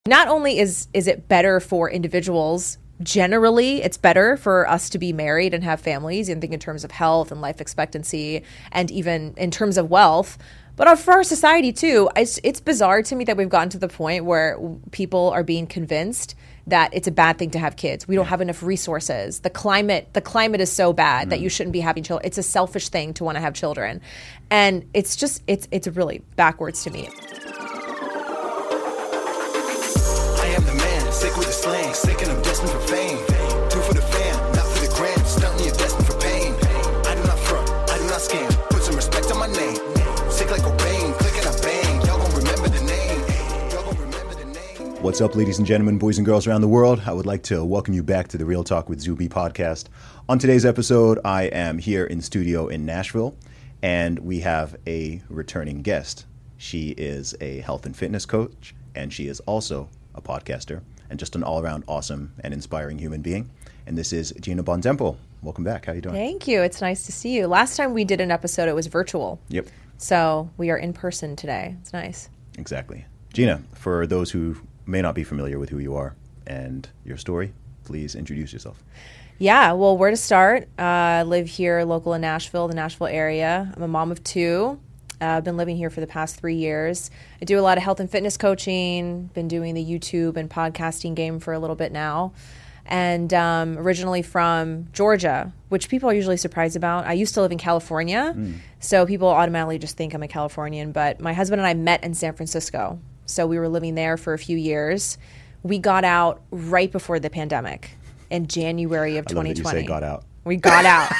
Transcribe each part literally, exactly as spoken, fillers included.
Not only is is it better for individuals, generally it's better for us to be married and have families, and think in terms of health and life expectancy, and even in terms of wealth, but for our society too. It's, it's bizarre to me that we've gotten to the point where people are being convinced that it's a bad thing to have kids. We don't have enough resources. The climate, the climate is so bad mm. that you shouldn't be having children. It's a selfish thing to want to have children. And it's just, it's, it's really backwards to me. Sick with the slang, sick and I'm destined for fame. Do for the fam, not for the gram. Stunting, you're destined for pain. I do not front, I do not scam. Put some respect on my name. Sick like Cobain, click and I bang. Y'all gon' remember the name. Y'all gon' remember the name. What's up, ladies and gentlemen, boys and girls around the world? I would like to welcome you back to the Real Talk with Zuby podcast. On today's episode, I am here in studio in Nashville, and we have a returning guest. She is a health and fitness coach, and she is also a podcaster, and just an all-around awesome and inspiring human being. And this is Gina Bontempo. Welcome back. How are you doing? Thank you. It's nice to see you. Last time we did an episode, it was virtual. Yep. So we are in person today. It's nice. Exactly. Gina, for those who may not be familiar with who you are and your story, please introduce yourself. Yeah, well, where to start? Uh, I live here local in Nashville, the Nashville area. I'm a mom of two. Uh, I've been living here for the past three years. I do a lot of health and fitness coaching, been doing the YouTube and podcasting game for a little bit now. And um, originally from Georgia, which people are usually surprised about. I used to live in California, mm. so people automatically just think I'm a Californian. But my husband and I met in San Francisco, so we were living there for a few years. We got out right before the pandemic in January of I twenty twenty. Love that you say got out. We got out.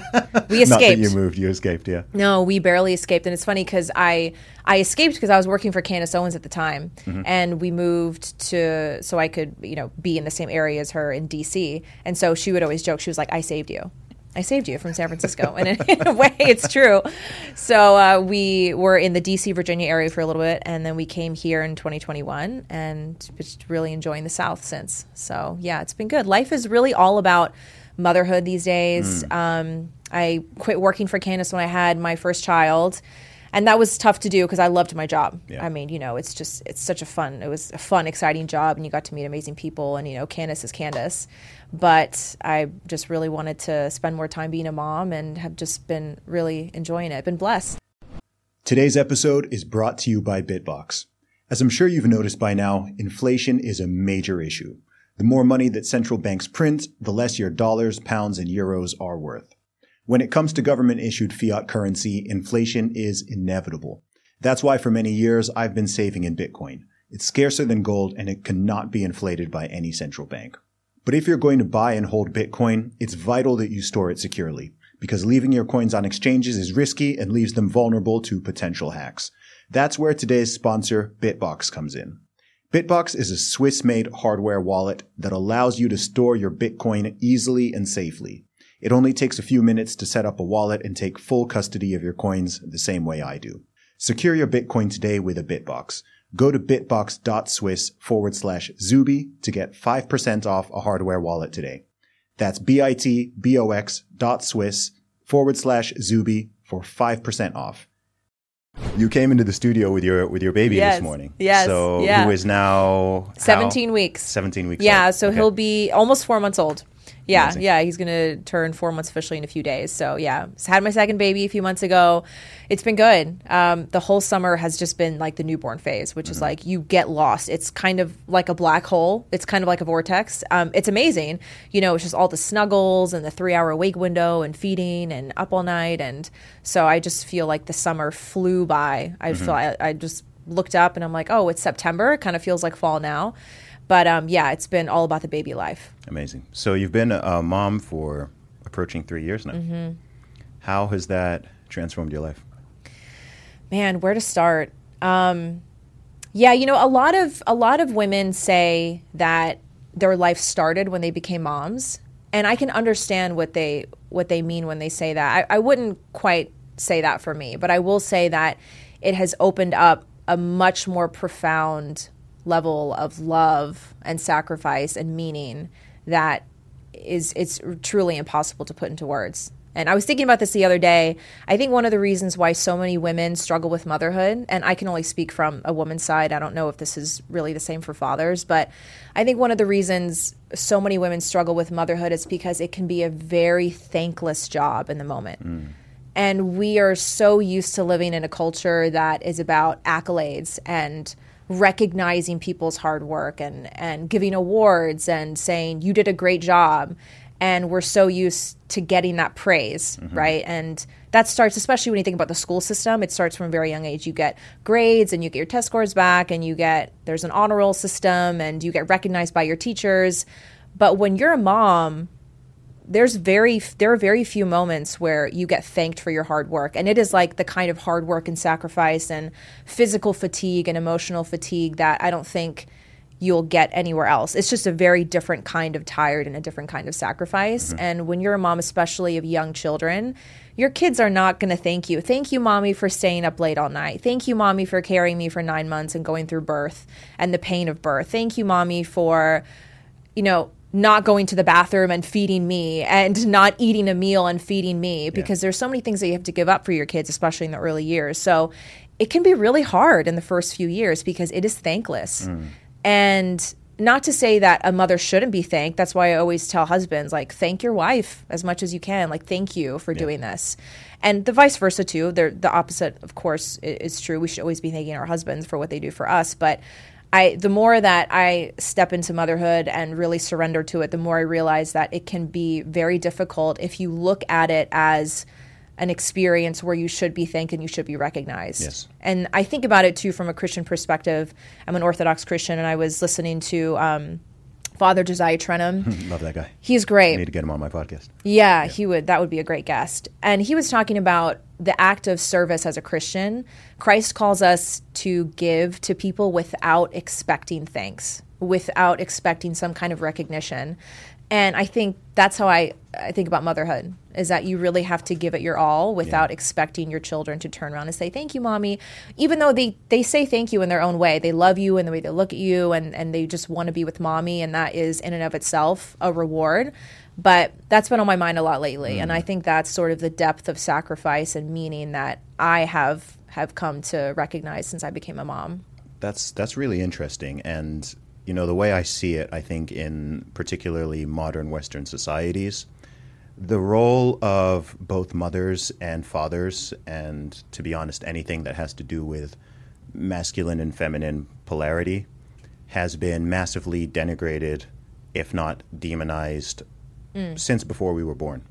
We escaped. Not that you moved, you escaped, yeah. No, we barely escaped. And it's funny because I, I escaped because I was working for Candace Owens at the time. Mm-hmm. And we moved to, so I could, you know, be in the same area as her in D C. And so she would always joke, she was like, I saved you. I saved you from San Francisco. And in, in a way, it's true. So uh, we were in the D C, Virginia area for a little bit. And then we came here in twenty twenty-one and just really enjoying the South since. So yeah, it's been good. Life is really all about motherhood these days. Mm. Um, I quit working for Candace when I had my first child, and that was tough to do because I loved my job. Yeah. I mean, you know, it's just, it's such a fun, it was a fun, exciting job, and you got to meet amazing people, and, you know, Candace is Candace. But I just really wanted to spend more time being a mom and have just been really enjoying it. Been blessed. Today's episode is brought to you by BitBox. As I'm sure you've noticed by now, inflation is a major issue. The more money that central banks print, the less your dollars, pounds, and euros are worth. When it comes to government-issued fiat currency, inflation is inevitable. That's why for many years I've been saving in Bitcoin. It's scarcer than gold, and it cannot be inflated by any central bank. But if you're going to buy and hold Bitcoin, it's vital that you store it securely, because leaving your coins on exchanges is risky and leaves them vulnerable to potential hacks. That's where today's sponsor, BitBox, comes in. BitBox is a Swiss-made hardware wallet that allows you to store your Bitcoin easily and safely. It only takes a few minutes to set up a wallet and take full custody of your coins the same way I do. Secure your Bitcoin today with a BitBox. Go to bitbox.swiss forward slash Zuby to get five percent off a hardware wallet today. That's B-I-T-B-O-X dot Swiss forward slash Zuby for five percent off. You came into the studio with your with your baby yes, this morning. Yes. So yeah. who is now seventeen how? weeks. seventeen weeks. Yeah. old. So okay. he'll be almost four months old. Yeah. Amazing. Yeah. He's going to turn four months officially in a few days. So yeah, had my second baby a few months ago. It's been good. Um, the whole summer has just been like the newborn phase, which mm-hmm. is like you get lost. It's kind of like a black hole. It's kind of like a vortex. Um, it's amazing. You know, it's just all the snuggles and the three hour wake window and feeding and up all night. And so I just feel like the summer flew by. I mm-hmm. feel I, I just looked up and I'm like, oh, it's September. It kind of feels like fall now. But um, yeah, it's been all about the baby life. Amazing. So you've been a mom for approaching three years now. Mm-hmm. How has that transformed your life? Man, where to start? Um, yeah, you know, a lot of a lot of women say that their life started when they became moms, and I can understand what they what they mean when they say that. I, I wouldn't quite say that for me, but I will say that it has opened up a much more profound level of love and sacrifice and meaning that is it's truly impossible to put into words. And I was thinking about this the other day. I think one of the reasons why so many women struggle with motherhood, and I can only speak from a woman's side, I don't know if this is really the same for fathers, but I think one of the reasons so many women struggle with motherhood is because it can be a very thankless job in the moment. Mm. And we are so used to living in a culture that is about accolades and recognizing people's hard work and, and giving awards and saying, you did a great job. And we're so used to getting that praise, mm-hmm. right? And that starts, especially when you think about the school system, it starts from a very young age. You get grades and you get your test scores back and you get, there's an honor roll system and you get recognized by your teachers. But when you're a mom, there's very, there are very few moments where you get thanked for your hard work. And it is like the kind of hard work and sacrifice and physical fatigue and emotional fatigue that I don't think you'll get anywhere else. It's just a very different kind of tired and a different kind of sacrifice. Mm-hmm. And when you're a mom, especially of young children, your kids are not going to thank you. Thank you, mommy, for staying up late all night. Thank you, mommy, for carrying me for nine months and going through birth and the pain of birth. Thank you, mommy, for, you know, not going to the bathroom and feeding me and not eating a meal and feeding me, because yeah. there's so many things that you have to give up for your kids, especially in the early years. So it can be really hard in the first few years because it is thankless. Mm. And not to say that a mother shouldn't be thanked. That's why I always tell husbands, like, thank your wife as much as you can. Like, thank you for yeah. doing this. And the vice versa, too. They're, the opposite, of course, is true. We should always be thanking our husbands for what they do for us. But I, the more that I step into motherhood and really surrender to it, the more I realize that it can be very difficult if you look at it as an experience where you should be thanked and you should be recognized. Yes. And I think about it, too, from a Christian perspective. I'm an Orthodox Christian, and I was listening to um, Father Josiah Trenum. Love that guy. He's great. I need to get him on my podcast. Yeah, yeah, he would. That would be a great guest. And he was talking about the act of service as a Christian. Christ calls us to give to people without expecting thanks, without expecting some kind of recognition. And I think that's how I, I think about motherhood, is that you really have to give it your all without yeah. expecting your children to turn around and say, thank you, mommy. Even though they, they say thank you in their own way. They love you in the way they look at you, and, and they just want to be with mommy. And that is in and of itself a reward. But that's been on my mind a lot lately. Mm. And I think that's sort of the depth of sacrifice and meaning that I have have come to recognize since I became a mom. That's that's really interesting. And you know, the way I see it, I think in particularly modern Western societies, the role of both mothers and fathers, and to be honest, anything that has to do with masculine and feminine polarity, has been massively denigrated, if not demonized, mm. since before we were born.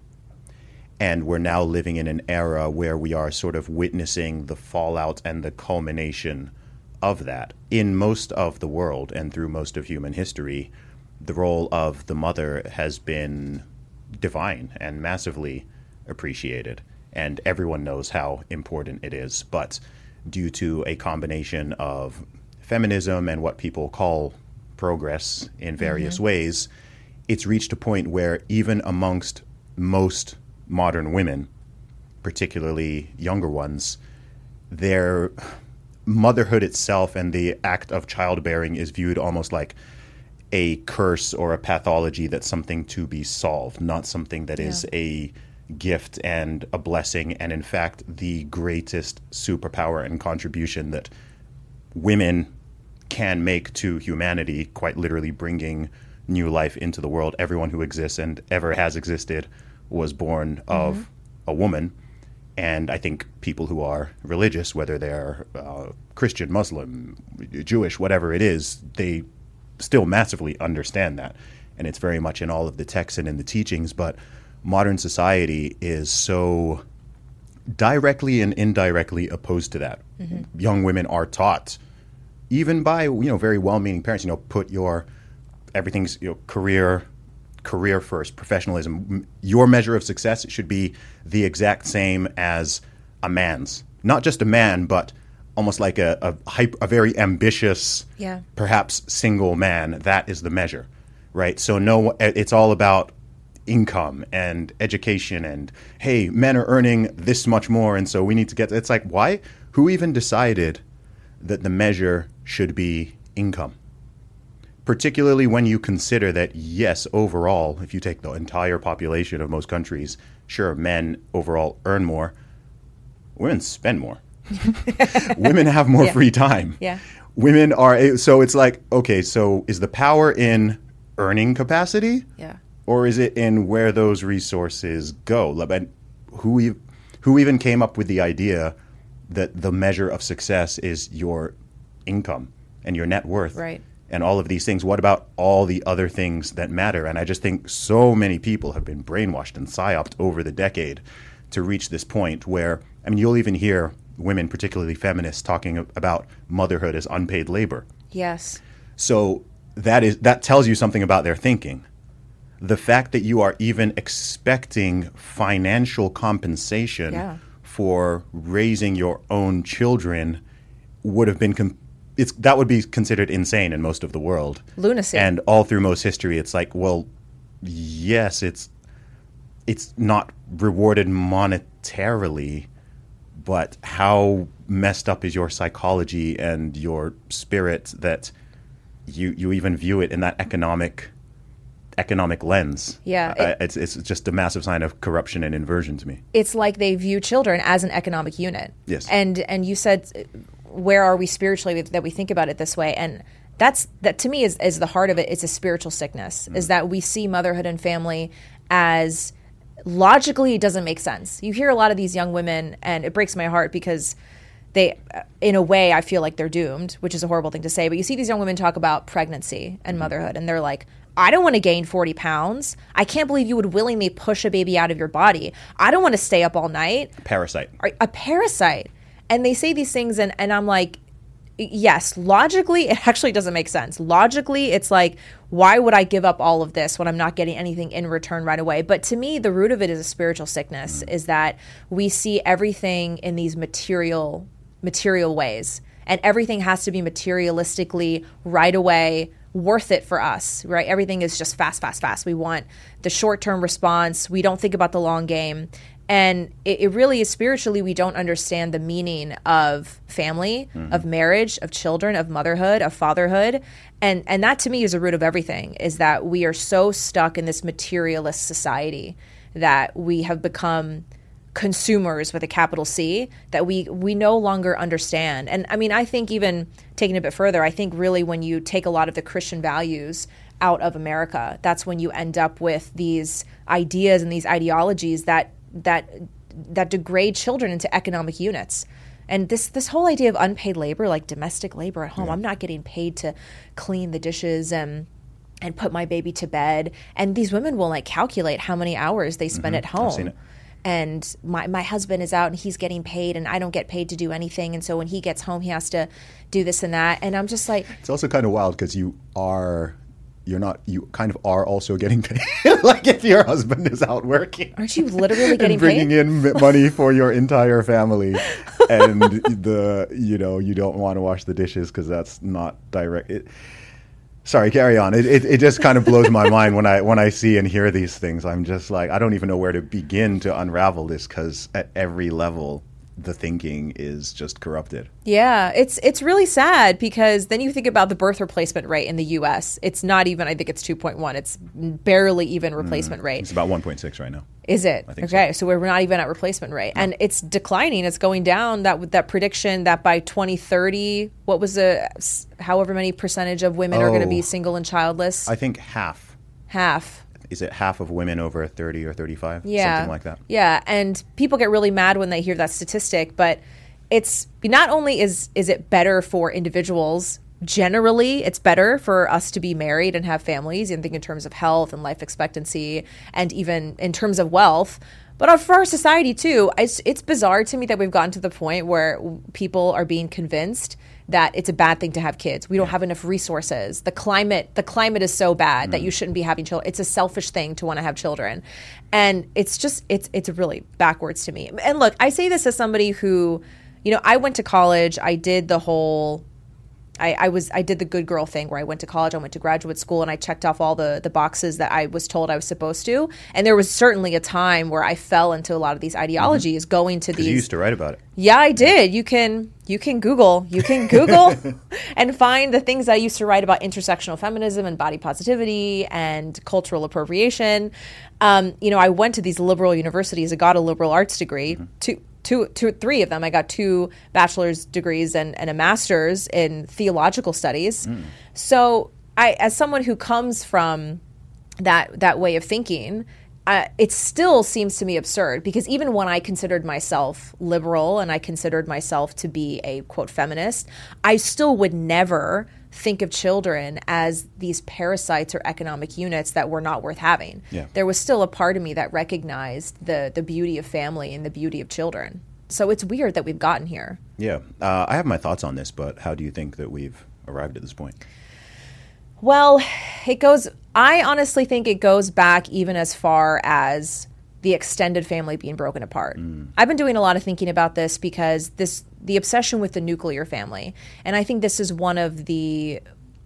And we're now living in an era where we are sort of witnessing the fallout and the culmination of that. In most of the world and through most of human history, the role of the mother has been divine and massively appreciated. And everyone knows how important it is. But due to a combination of feminism and what people call progress in various mm-hmm. ways, it's reached a point where even amongst most modern women, particularly younger ones, their motherhood itself and the act of childbearing is viewed almost like a curse or a pathology that's something to be solved, not something that yeah. is a gift and a blessing, and in fact the greatest superpower and contribution that women can make to humanity, quite literally bringing new life into the world. Everyone who exists and ever has existed was born mm-hmm. of a woman. And I think people who are religious, whether they're uh, Christian, Muslim, Jewish, whatever it is, they still massively understand that. And it's very much in all of the texts and in the teachings. But modern society is so directly and indirectly opposed to that. Mm-hmm. Young women are taught, even by you know very well-meaning parents, you know, put your everything's you know career. career first, professionalism. Your measure of success should be the exact same as a man's. Not just a man, but almost like a a, hype, a very ambitious, yeah. perhaps single man. That is the measure, right? So no, it's all about income and education and, hey, men are earning this much more, and so we need to get, it's like, why? Who even decided that the measure should be income? particularly when you consider that, yes, overall, if you take the entire population of most countries, sure, men overall earn more, women spend more. Women have more Yeah. free time. Yeah. Women are, so it's like, okay, so is the power in earning capacity? Yeah. Or is it in where those resources go? Like, who, ev- who even came up with the idea that the measure of success is your income and your net worth? Right. And all of these things. What about all the other things that matter? And I just think so many people have been brainwashed and psyoped over the decade to reach this point where, I mean, you'll even hear women, particularly feminists, talking about motherhood as unpaid labor. Yes. So that is that tells you something about their thinking. The fact that you are even expecting financial compensation Yeah. for raising your own children would have been com- it's that would be considered insane in most of the world. Lunacy. And all through most history, it's like, well, yes, it's it's not rewarded monetarily, but how messed up is your psychology and your spirit that you you even view it in that economic economic lens? Yeah, I- it- it's it's just a massive sign of corruption and inversion to me. It's like they view children as an economic unit. Yes. And and you said, where are we spiritually that we think about it this way? And that's that to me is, is the heart of it. It's a spiritual sickness. Mm. Is that we see motherhood and family as logically it doesn't make sense. You hear a lot of these young women, and it breaks my heart because they, in a way, I feel like they're doomed, which is a horrible thing to say. But you see these young women talk about pregnancy and motherhood, and they're like, I don't want to gain forty pounds. I can't believe you would willingly push a baby out of your body. I don't want to stay up all night. Parasite. Are- A parasite. And they say these things, and, and I'm like, yes, logically, it actually doesn't make sense. Logically, it's like, why would I give up all of this when I'm not getting anything in return right away? But to me, the root of it is a spiritual sickness, is that we see everything in these material material ways. And everything has to be materialistically right away worth it for us, right? Everything is just fast, fast, fast. We want the short-term response. We don't think about the long game. And it, it really is spiritually, we don't understand the meaning of family, mm-hmm. of marriage, of children, of motherhood, of fatherhood. And and that to me is the root of everything, is that we are so stuck in this materialist society that we have become consumers with a capital C, that we we no longer understand. And I mean, I think even taking it a bit further, I think really when you take a lot of the Christian values out of America, that's when you end up with these ideas and these ideologies that that that degrade children into economic units. And this this whole idea of unpaid labor, like domestic labor at home, yeah. I'm not getting paid to clean the dishes and and put my baby to bed. And these women will like calculate how many hours they spend mm-hmm. at home. I've seen it. And my, my husband is out and he's getting paid and I don't get paid to do anything. And so when he gets home, he has to do this and that. And I'm just like... It's also kind of wild because you are... You're not, you kind of are also getting paid. Like if your husband is out working. Aren't you literally getting and bringing paid? in money for your entire family. And the, you know, you don't want to wash the dishes because that's not direct. It, sorry, carry on. It, it it just kind of blows my mind when I when I see and hear these things. I'm just like, I don't even know where to begin to unravel this because at every level, the thinking is just corrupted. Yeah, it's it's really sad because then you think about the birth replacement rate in the U S. It's not even, I think it's two point one. It's barely even replacement mm, rate. It's about one point six right now. Is it? I think okay, so. so we're not even at replacement rate. No. And it's declining. It's going down. That that prediction that by twenty thirty, what was the, however many percentage of women oh, are going to be single and childless? I think half. Half. Is it half of women over thirty or thirty-five? Yeah. Something like that. Yeah. And people get really mad when they hear that statistic, but it's not only is is it better for individuals, generally it's better for us to be married and have families, and think in terms of health and life expectancy and even in terms of wealth, but for our society too. It's, it's bizarre to me that we've gotten to the point where people are being convinced that it's a bad thing to have kids. We don't yeah. have enough resources. The climate, the climate is so bad mm. that you shouldn't be having children. It's a selfish thing to want to have children. And it's just, it's it's really backwards to me. And look, I say this as somebody who, you know, I went to college. I did the whole, I, I was I did the good girl thing where I went to college, I went to graduate school, and I checked off all the the boxes that I was told I was supposed to. And there was certainly a time where I fell into a lot of these ideologies, mm-hmm. going to these. You used to write about it. Yeah, I did. You can you can Google you can Google and find the things I used to write about intersectional feminism and body positivity and cultural appropriation. Um, you know, I went to these liberal universities. I got a liberal arts degree. Mm-hmm. Two, two, two, three of them. I got two bachelor's degrees and, and a master's in theological studies. Mm. So, I, as someone who comes from that that way of thinking, Uh, it still seems to me absurd, because even when I considered myself liberal and I considered myself to be a, quote, feminist, I still would never think of children as these parasites or economic units that were not worth having. Yeah. There was still a part of me that recognized the the beauty of family and the beauty of children. So it's weird that we've gotten here. Yeah. Uh, I have my thoughts on this, but how do you think that we've arrived at this point? Well, it goes, I honestly think it goes back even as far as the extended family being broken apart. Mm. I've been doing a lot of thinking about this because this, the obsession with the nuclear family. And I think this is one of the,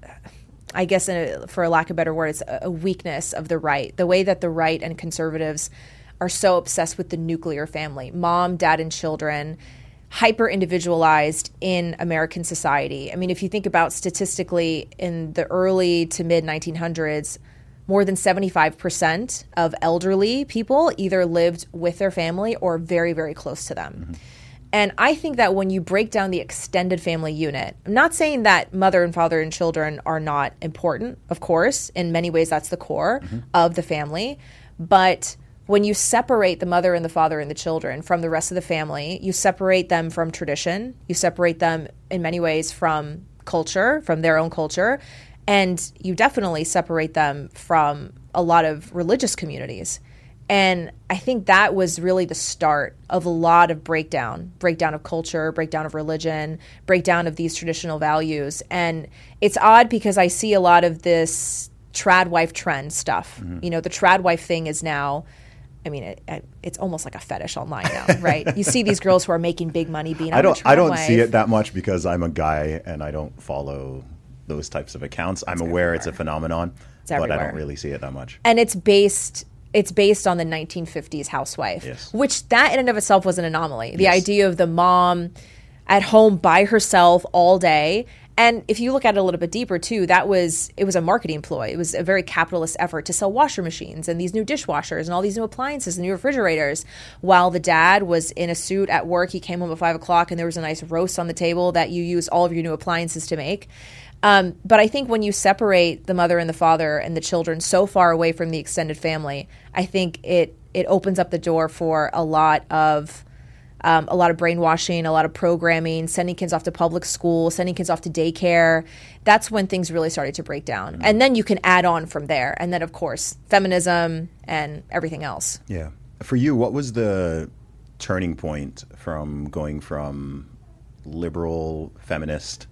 I guess, in a, for a lack of a better word, it's a weakness of the right. The way that the right and conservatives are so obsessed with the nuclear family, mom, dad, and children, hyper individualized in American society. I mean, if you think about statistically in the early to mid nineteen hundreds, more than seventy-five percent of elderly people either lived with their family or very, very close to them. Mm-hmm. And I think that when you break down the extended family unit, I'm not saying that mother and father and children are not important, of course. In many ways, that's the core mm-hmm. of the family. But when you separate the mother and the father and the children from the rest of the family, you separate them from tradition. You separate them in many ways from culture, from their own culture. And you definitely separate them from a lot of religious communities. And I think that was really the start of a lot of breakdown, breakdown of culture, breakdown of religion, breakdown of these traditional values. And it's odd because I see a lot of this trad wife trend stuff. Mm-hmm. You know, the trad wife thing is now, I mean, it, it, it's almost like a fetish online now, right? You see these girls who are making big money being. I don't. I don't wife. see it that much because I'm a guy and I don't follow those types of accounts. I'm it's aware everywhere. It's a phenomenon, it's but everywhere. I don't really see it that much. And it's based. It's based on the nineteen fifties housewife, yes. which that in and of itself was an anomaly. The yes. idea of the mom at home by herself all day. And if you look at it a little bit deeper too, that was, it was a marketing ploy. It was a very capitalist effort to sell washer machines and these new dishwashers and all these new appliances and new refrigerators. While the dad was in a suit at work, he came home at five o'clock and there was a nice roast on the table that you used all of your new appliances to make. Um, but I think when you separate the mother and the father and the children so far away from the extended family, I think it it opens up the door for a lot of Um, a lot of brainwashing, a lot of programming, sending kids off to public school, sending kids off to daycare. That's when things really started to break down. Mm-hmm. And then you can add on from there. And then, of course, feminism and everything else. Yeah. For you, what was the turning point from going from liberal, feminist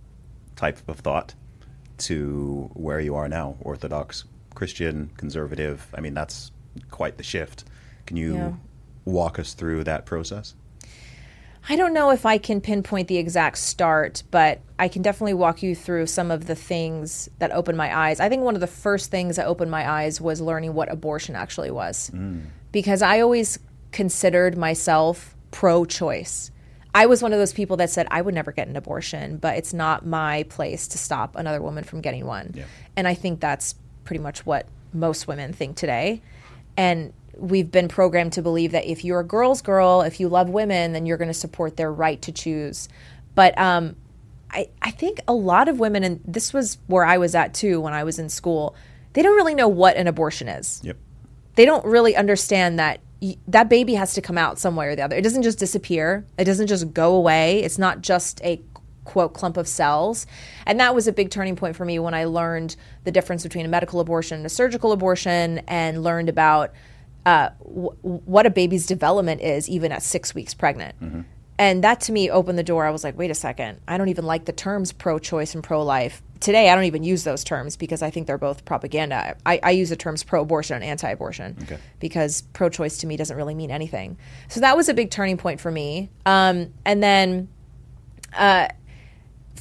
type of thought to where you are now, Orthodox, Christian, conservative? I mean, that's quite the shift. Can you yeah. walk us through that process? I don't know if I can pinpoint the exact start, but I can definitely walk you through some of the things that opened my eyes. I think one of the first things that opened my eyes was learning what abortion actually was. Mm. Because I always considered myself pro-choice. I was one of those people that said, I would never get an abortion, but it's not my place to stop another woman from getting one. Yeah. And I think that's pretty much what most women think today. And we've been programmed to believe that if you're a girl's girl, if you love women, then you're going to support their right to choose. But um, I, I think a lot of women, and this was where I was at too when I was in school, they don't really know what an abortion is. Yep. They don't really understand that y- that baby has to come out some way or the other. It doesn't just disappear. It doesn't just go away. It's not just a quote clump of cells. And that was a big turning point for me when I learned the difference between a medical abortion and a surgical abortion, and learned about Uh, w- what a baby's development is even at six weeks pregnant. Mm-hmm. And that to me opened the door. I was like, wait a second, I don't even like the terms pro-choice and pro-life. Today, I don't even use those terms because I think they're both propaganda. I, I use the terms pro-abortion and anti-abortion okay. because pro-choice to me doesn't really mean anything. So that was a big turning point for me. Um, and then uh,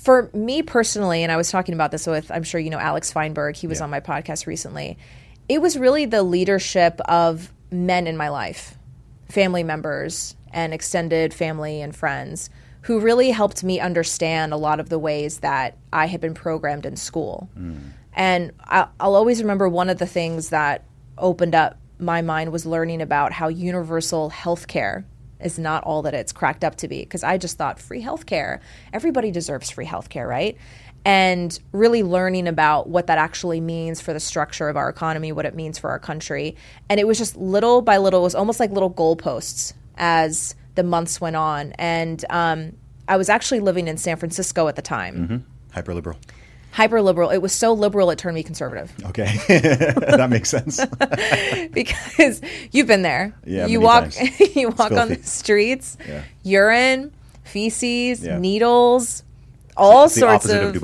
For me personally, and I was talking about this with, I'm sure you know, Alex Feinberg. He was Yeah. on my podcast recently. It was really the leadership of men in my life, family members and extended family and friends, who really helped me understand a lot of the ways that I had been programmed in school. Mm. And I, I'll always remember one of the things that opened up my mind was learning about how universal health care is not all that it's cracked up to be. Because I just thought free healthcare, everybody deserves free healthcare, right? And really learning about what that actually means for the structure of our economy, what it means for our country. And it was just little by little, it was almost like little goalposts as the months went on. And um, I was actually living in San Francisco at the time. Mm-hmm. Hyper liberal. Hyper liberal. It was so liberal it turned me conservative. Okay. That makes sense. Because you've been there. Yeah, you many walk times. you walk on the streets, Yeah. urine, feces, Yeah. needles, all It's the sorts opposite of, of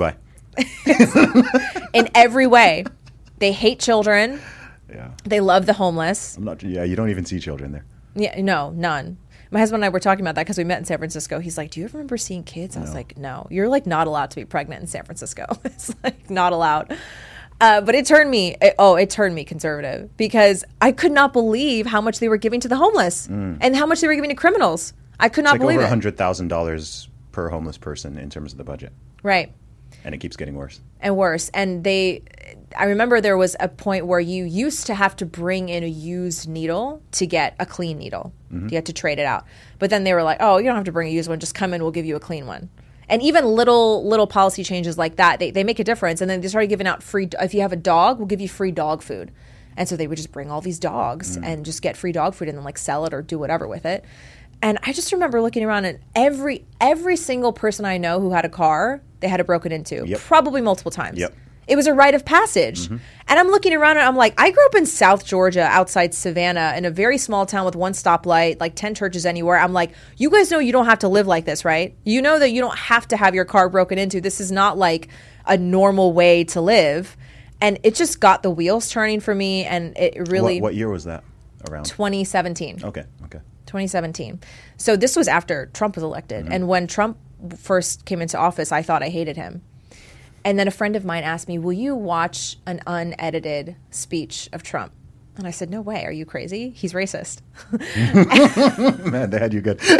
Dubai. in every way. They hate children. Yeah. They love the homeless. I'm not. Yeah, you don't even see children there. Yeah, no, none. My husband and I were talking about that because we met in San Francisco. He's like, do you ever remember seeing kids? I was like, no. You're like not allowed to be pregnant in San Francisco. It's like not allowed. Uh, but it turned me, it, oh, it turned me conservative because I could not believe how much they were giving to the homeless mm. and how much they were giving to criminals. I could not it's like believe over it. one hundred thousand dollars per homeless person in terms of the budget. Right. And it keeps getting worse. And worse. And they, I remember there was a point where you used to have to bring in a used needle to get a clean needle. Mm-hmm. You had to trade it out. But then they were like, oh, you don't have to bring a used one. Just come in, we'll give you a clean one. And even little little policy changes like that, they, they make a difference. And then they started giving out free, if you have a dog, we'll give you free dog food. And so they would just bring all these dogs mm. and just get free dog food and then like sell it or do whatever with it. And I just remember looking around and every every single person I know who had a car, they had it broken into, yep. probably multiple times. Yep. It was a rite of passage. Mm-hmm. And I'm looking around and I'm like, I grew up in South Georgia outside Savannah in a very small town with one stoplight, like ten churches anywhere. I'm like, you guys know you don't have to live like this, right? You know that you don't have to have your car broken into. This is not like a normal way to live. And it just got the wheels turning for me. And it really... What, what year was that around? twenty seventeen. Okay, okay. twenty seventeen. So this was after Trump was elected. Mm-hmm. And when Trump first came into office, I thought I hated him. And then a friend of mine asked me, will you watch an unedited speech of Trump? And I said, no way. Are you crazy? He's racist. Man, they had you good.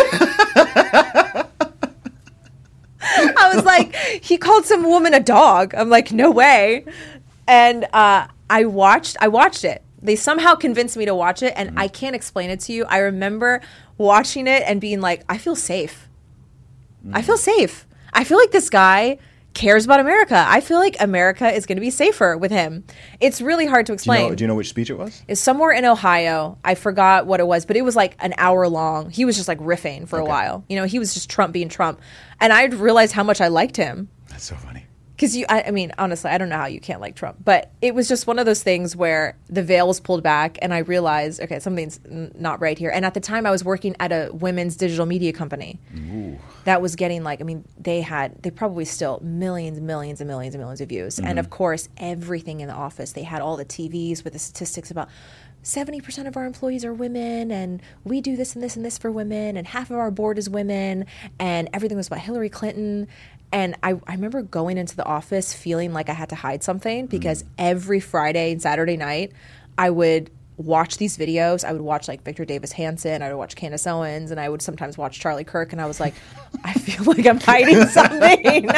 I was like, he called some woman a dog. I'm like, no way. And uh, I watched, I watched it. They somehow convinced me to watch it, and mm-hmm. I can't explain it to you. I remember watching it and being like, I feel safe. Mm-hmm. I feel safe. I feel like this guy cares about America. I feel like America is going to be safer with him. It's really hard to explain. Do you know, do you know which speech it was? It's somewhere in Ohio. I forgot what it was, but it was like an hour long. He was just like riffing for okay. a while. You know, he was just Trump being Trump. And I realized how much I liked him. That's so funny. Because you, I, I mean, honestly, I don't know how you can't like Trump, but it was just one of those things where the veil was pulled back and I realized, okay, something's n- not right here. And at the time I was working at a women's digital media company Ooh. that was getting like, I mean, they had, they probably still millions, millions and millions and millions of views. Mm-hmm. And of course, everything in the office, they had all the T Vs with the statistics about seventy percent of our employees are women and we do this and this and this for women and half of our board is women and everything was about Hillary Clinton. And I, I remember going into the office feeling like I had to hide something because mm. every Friday and Saturday night I would watch these videos. I would watch like Victor Davis Hanson. I would watch Candace Owens and I would sometimes watch Charlie Kirk. And I was like, I feel like I'm hiding something.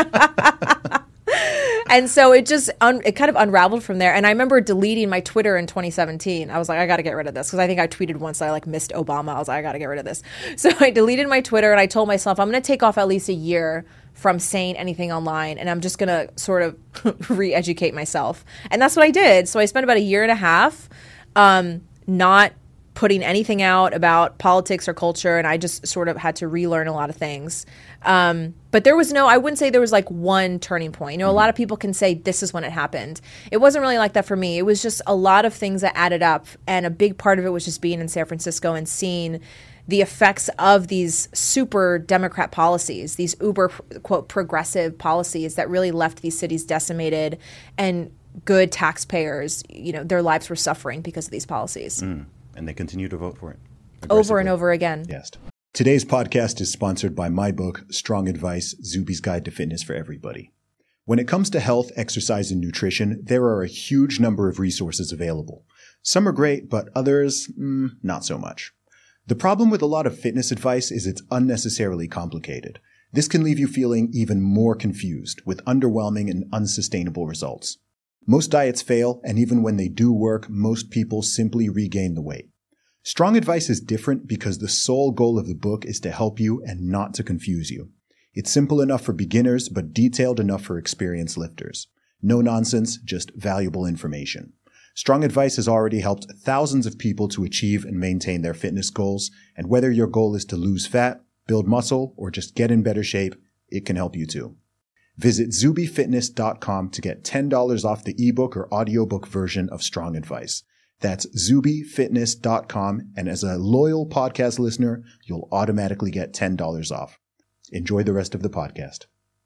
And so it just, un- it kind of unraveled from there. And I remember deleting my Twitter in twenty seventeen. I was like, I got to get rid of this. Because I think I tweeted once that I like missed Obama. I was like, I got to get rid of this. So I deleted my Twitter and I told myself, I'm going to take off at least a year from saying anything online. And I'm just going to sort of re-educate myself. And that's what I did. So I spent about a year and a half um, not putting anything out about politics or culture. And I just sort of had to relearn a lot of things. Um, but there was no, I wouldn't say there was like one turning point. You know, mm-hmm. a lot of people can say this is when it happened. It wasn't really like that for me. It was just a lot of things that added up. And a big part of it was just being in San Francisco and seeing the effects of these super Democrat policies, these uber, quote, progressive policies that really left these cities decimated and good taxpayers, you know, their lives were suffering because of these policies. Mm. And they continue to vote for it. Over and over again. Yes. Today's podcast is sponsored by my book, Strong Advice, Zuby's Guide to Fitness for Everybody. When it comes to health, exercise, and nutrition, there are a huge number of resources available. Some are great, but others, mm, not so much. The problem with a lot of fitness advice is it's unnecessarily complicated. This can leave you feeling even more confused, with underwhelming and unsustainable results. Most diets fail, and even when they do work, most people simply regain the weight. Strong Advice is different because the sole goal of the book is to help you and not to confuse you. It's simple enough for beginners, but detailed enough for experienced lifters. No nonsense, just valuable information. Strong Advice has already helped thousands of people to achieve and maintain their fitness goals, and whether your goal is to lose fat, build muscle, or just get in better shape, it can help you too. Visit zuby fitness dot com to get ten dollars off the ebook or audiobook version of Strong Advice. That's zuby fitness dot com, and as a loyal podcast listener, you'll automatically get ten dollars off. Enjoy the rest of the podcast.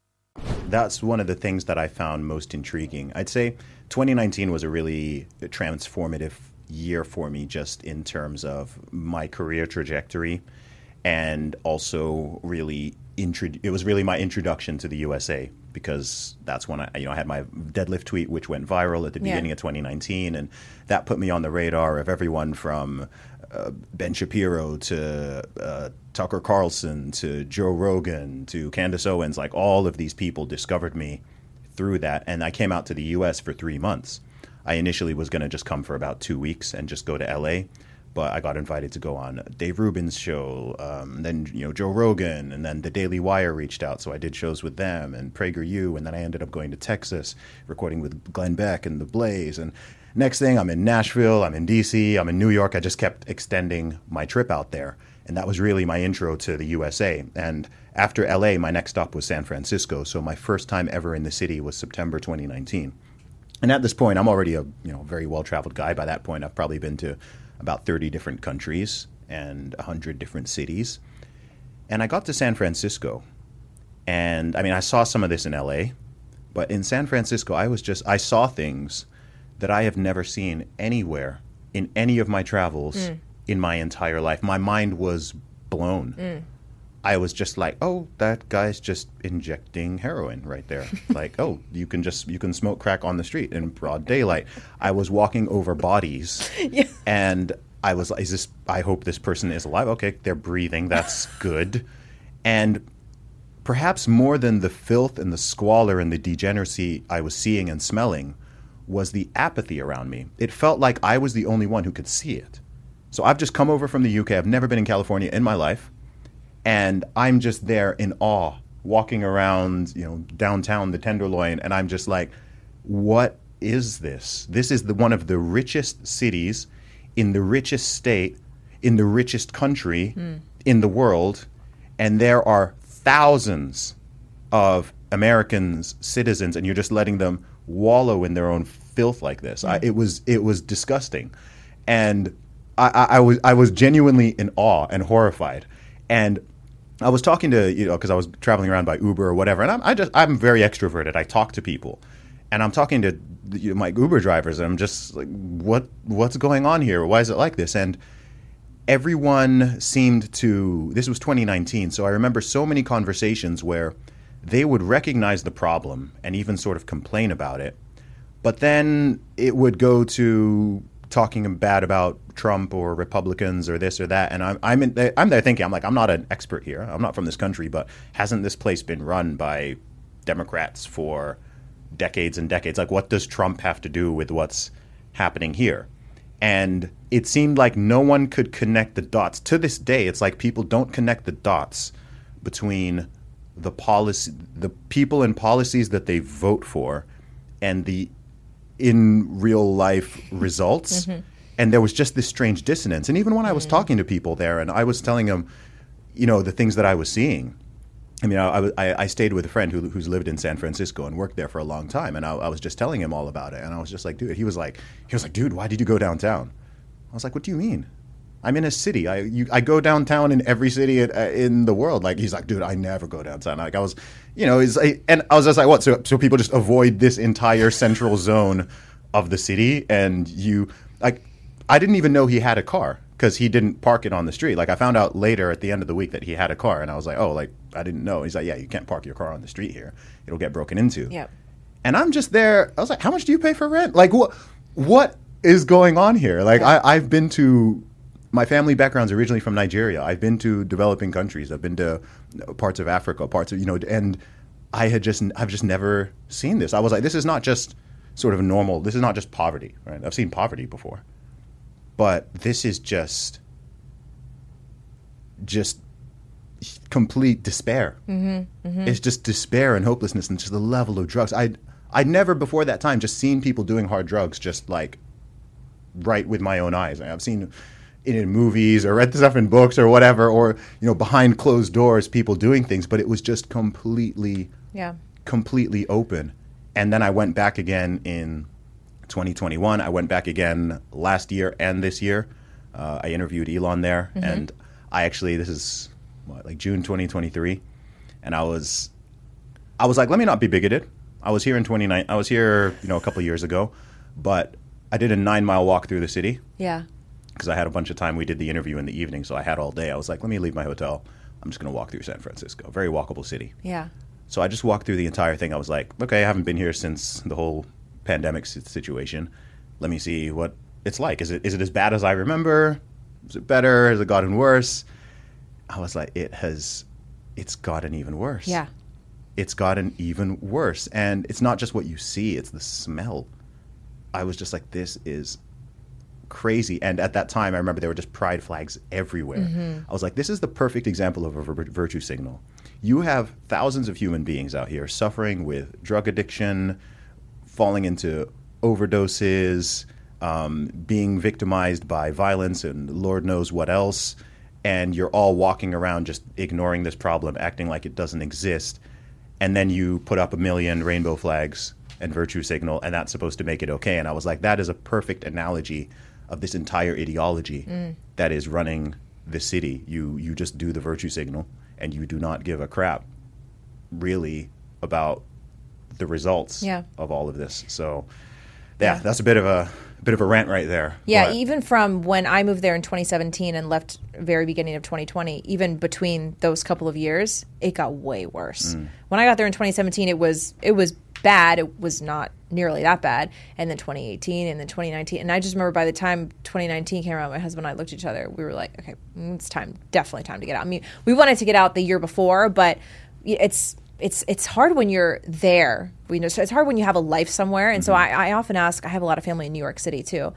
That's one of the things that I found most intriguing. I'd say twenty nineteen was a really transformative year for me, just in terms of my career trajectory, and also really intro- it was really my introduction to the U S A, because that's when I, you know, I had my deadlift tweet, which went viral at the beginning yeah. of twenty nineteen, and that put me on the radar of everyone from uh, Ben Shapiro to uh, Tucker Carlson to Joe Rogan to Candace Owens. Like, all of these people discovered me through that, and I came out to the U S for three months. I initially was going to just come for about two weeks and just go to L A, but I got invited to go on Dave Rubin's show, um, then you know Joe Rogan, and then the Daily Wire reached out, so I did shows with them, and PragerU, and then I ended up going to Texas, recording with Glenn Beck and The Blaze, and next thing I'm in Nashville, I'm in D C, I'm in New York. I just kept extending my trip out there, and that was really my intro to the U S A. And after L A, my next stop was San Francisco, so my first time ever in the city was September twenty nineteen. And at this point, I'm already a you know very well-traveled guy. By that point, I've probably been to about thirty different countries and one hundred different cities. And I got to San Francisco. And I mean, I saw some of this in L A, but in San Francisco, I was just, I saw things that I have never seen anywhere in any of my travels mm. in my entire life. My mind was blown. Mm. I was just like, oh, that guy's just injecting heroin right there. Like, oh, you can just, you can smoke crack on the street in broad daylight. I was walking over bodies yeah. and I was like, is this, I hope this person is alive. Okay, they're breathing. That's good. And perhaps more than the filth and the squalor and the degeneracy I was seeing and smelling was the apathy around me. It felt like I was the only one who could see it. So I've just come over from the U K. I've never been in California in my life. And I'm just there in awe, walking around, you know, downtown, the Tenderloin, and I'm just like, what is this? This is the one of the richest cities in the richest state, in the richest country mm. in the world, and there are thousands of Americans, citizens, and you're just letting them wallow in their own filth like this. Mm. I, it was it was disgusting, and I, I, I was I was genuinely in awe and horrified, and I was talking to, you know, because I was traveling around by Uber or whatever, and I'm I just I'm very extroverted. I talk to people, and I'm talking to you know, my Uber drivers, and I'm just like, what what's going on here? Why is it like this? And everyone seemed to. This was twenty nineteen, so I remember so many conversations where they would recognize the problem and even sort of complain about it, but then it would go to talking bad about Trump or Republicans or this or that, and I'm I'm in, I'm there thinking, I'm like, I'm not an expert here. I'm not from this country, but hasn't this place been run by Democrats for decades and decades? Like, what does Trump have to do with what's happening here? And it seemed like no one could connect the dots. To this day, it's like people don't connect the dots between the policy, the people and policies that they vote for, and the in real life results. Mm-hmm. And there was just this strange dissonance. And even when I was mm-hmm. talking to people there and I was telling them, you know, the things that I was seeing, I mean, I, I, I stayed with a friend who, who's lived in San Francisco and worked there for a long time. And I, I was just telling him all about it. And I was just like, dude, he was like, he was like, dude, why did you go downtown? I was like, what do you mean? I'm in a city. I you, I go downtown in every city in, uh, in the world. Like, he's like, dude, I never go downtown. Like, I was, you know, he's like, and I was just like, what? So, so people just avoid this entire central zone of the city, and you, like, I didn't even know he had a car. because he didn't park it on the street. Like, I found out later at the end of the week that he had a car, and I was like, oh, like, I didn't know. He's like, yeah, you can't park your car on the street here. It'll get broken into. Yep. And I'm just there. I was like, how much do you pay for rent? Like, what what is going on here? Like, Yeah. I, I've been to, my family background's originally from Nigeria. I've been to developing countries. I've been to parts of Africa, parts of, you know, and I had just, I've just never seen this. I was like, this is not just sort of normal. This is not just poverty, right? I've seen poverty before. But this is just, just complete despair. Mm-hmm, mm-hmm. It's just despair and hopelessness, and just the level of drugs. I'd, I'd never before that time just seen people doing hard drugs just like right with my own eyes. I've seen it in movies or read stuff in books or whatever, or, you know, behind closed doors, people doing things, but it was just completely, Yeah. completely open. And then I went back again in twenty twenty-one. I went back again last year and this year. Uh, I interviewed Elon there, Mm-hmm. and I actually, this is what, like June twenty twenty-three, and I was, I was like, let me not be bigoted. I was here in twenty-nine. I was here, you know, a couple years ago, but I did a nine mile walk through the city Yeah. because I had a bunch of time. We did the interview in the evening, so I had all day. I was like, let me leave my hotel. I'm just going to walk through San Francisco. Very walkable city. Yeah. So I just walked through the entire thing. I was like, okay, I haven't been here since the whole pandemic si- situation. Let me see what it's like. Is it is it as bad as I remember? Is it better? Has it gotten worse? I was like, it has, it's gotten even worse. Yeah. It's gotten even worse. And it's not just what you see, it's the smell. I was just like, this is crazy. And at that time, I remember there were just pride flags everywhere. Mm-hmm. I was like, this is the perfect example of a vir- virtue signal. You have thousands of human beings out here suffering with drug addiction, falling into overdoses, um, being victimized by violence and Lord knows what else. And you're all walking around just ignoring this problem, acting like it doesn't exist. And then you put up a million rainbow flags and virtue signal, and that's supposed to make it okay. And I was like, that is a perfect analogy of this entire ideology mm. that is running the city. You you just do the virtue signal, and you do not give a crap, really, about the results Yeah. of all of this. So, yeah, Yeah. that's a bit of a, a bit of a rant right there. Yeah, But- even from when I moved there in twenty seventeen and left very beginning of twenty twenty, even between those couple of years, it got way worse. Mm. When I got there in twenty seventeen, it was it was bad. It was not nearly that bad. And then twenty eighteen and then twenty nineteen. And I just remember by the time twenty nineteen came around, my husband and I looked at each other. We were like, okay, it's time, definitely time to get out. I mean, we wanted to get out the year before, but it's it's it's hard when you're there. You know, so it's hard when you have a life somewhere. And mm-hmm. so I, I often ask, I have a lot of family in New York City too.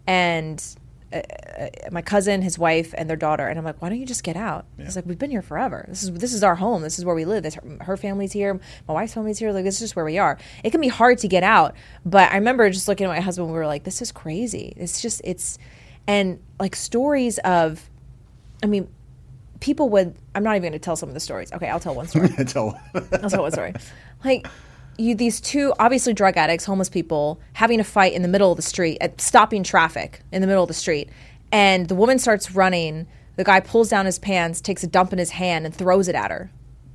And uh, my cousin, his wife, and their daughter, and I'm like, why don't you just get out? Yeah. It's like, we've been here forever. This is this is our home. This is where we live. This, her family's here. My wife's family's here. Like, this is just where we are. It can be hard to get out. But I remember just looking at my husband, we were like, this is crazy. It's just, it's, and like stories of, I mean, people would, I'm not even going to tell some of the stories. Okay, I'll tell one story. tell- I'll tell one story. Like, you, these two obviously drug addicts, homeless people, having a fight in the middle of the street, at stopping traffic in the middle of the street. And the woman starts running. The guy pulls down his pants, takes a dump in his hand, and throws it at her.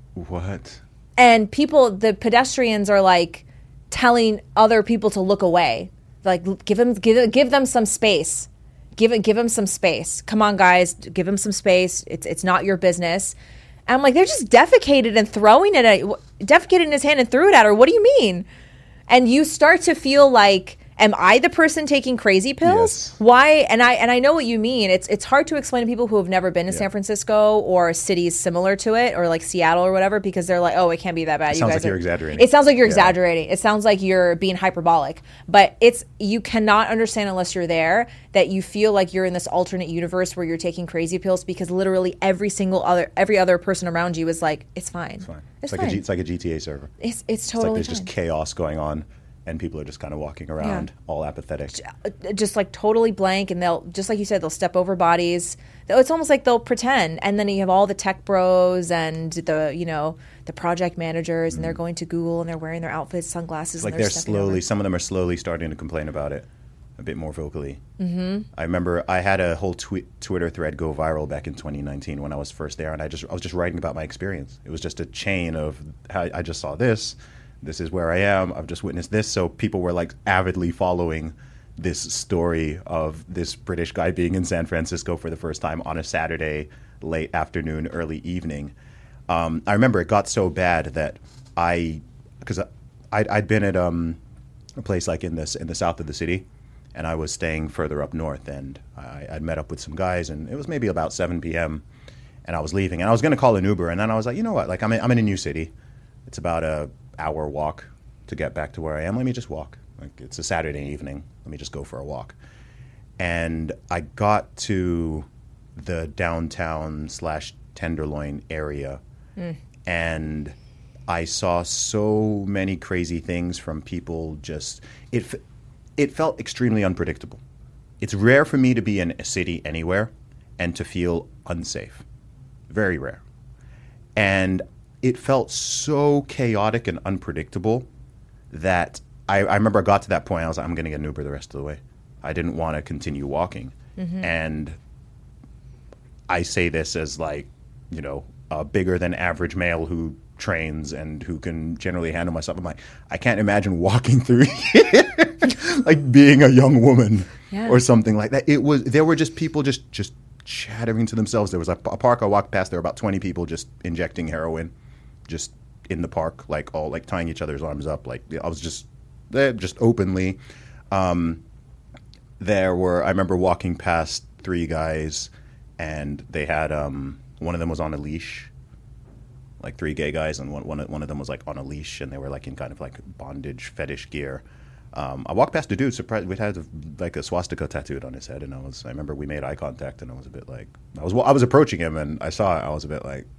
What? And people, the pedestrians are like telling other people to look away. Like, give them, give, give them some space. Give it, give him some space. Come on, guys, give him some space. It's it's not your business. And I'm like, they're just defecated and throwing it at, defecated in his hand and threw it at her. What do you mean? And you start to feel like, am I the person taking crazy pills? Yes. Why? And I and I know what you mean. It's it's hard to explain to people who have never been to Yeah. San Francisco or cities similar to it, or like Seattle or whatever, because they're like, oh, it can't be that bad. It you sounds guys like you're are- exaggerating. It sounds like you're Yeah. exaggerating. It sounds like you're being hyperbolic. But it's you cannot understand unless you're there that you feel like you're in this alternate universe where you're taking crazy pills, because literally every single other every other person around you is like, it's fine. It's fine. It's It's, like fine. a G, it's like a G T A server. It's it's It's totally like there's fine. just chaos going on, and people are just kind of walking around, all apathetic. Just like totally blank, and they'll, just like you said, they'll step over bodies. It's almost like they'll pretend, and then you have all the tech bros and the, you know, the project managers, and they're going to Google and they're wearing their outfits, sunglasses, It's like and they're, they're stepping slowly, over. some of them are slowly starting to complain about it a bit more vocally. Mm-hmm. I remember I had a whole tweet, Twitter thread go viral back in twenty nineteen when I was first there, and I just I was just writing about my experience. It was just a chain of how I just saw this. This is where I am. I've just witnessed this. So people were like avidly following this story of this British guy being in San Francisco for the first time on a Saturday, late afternoon, early evening. Um, I remember it got so bad that I, because I'd, I'd been at um, a place like in this in the south of the city, and I was staying further up north, and I, I'd met up with some guys, and it was maybe about seven p.m., and I was leaving, and I was going to call an Uber, and then I was like, you know what, like I'm in, I'm in a new city. It's about a hour walk to get back to where I am. Let me just walk. Like it's a Saturday evening. Let me just go for a walk. And I got to the downtown slash Tenderloin area, mm. and I saw so many crazy things from people. Just it, it felt extremely unpredictable. It's rare for me to be in a city anywhere and to feel unsafe. Very rare. And it felt so chaotic and unpredictable that I, I remember I got to that point. I was like, I'm going to get an Uber the rest of the way. I didn't want to continue walking. Mm-hmm. And I say this as like, you know, a bigger than average male who trains and who can generally handle myself. I'm like, I can't imagine walking through here like being a young woman yeah. or something like that. It was, there were just people just, just chattering to themselves. There was a, a park I walked past. There were about twenty people just injecting heroin, just in the park, like all like tying each other's arms up. Like I was just there, just openly. Um, there were. I remember walking past three guys, and they had um, one of them was on a leash, like three gay guys, and one one one of them was like on a leash, and they were like in kind of like bondage fetish gear. Um, I walked past a dude, surprised, we had a, like a swastika tattooed on his head, and I was, I remember we made eye contact, and I was a bit like, I was, I was approaching him, and I saw it, I was a bit like,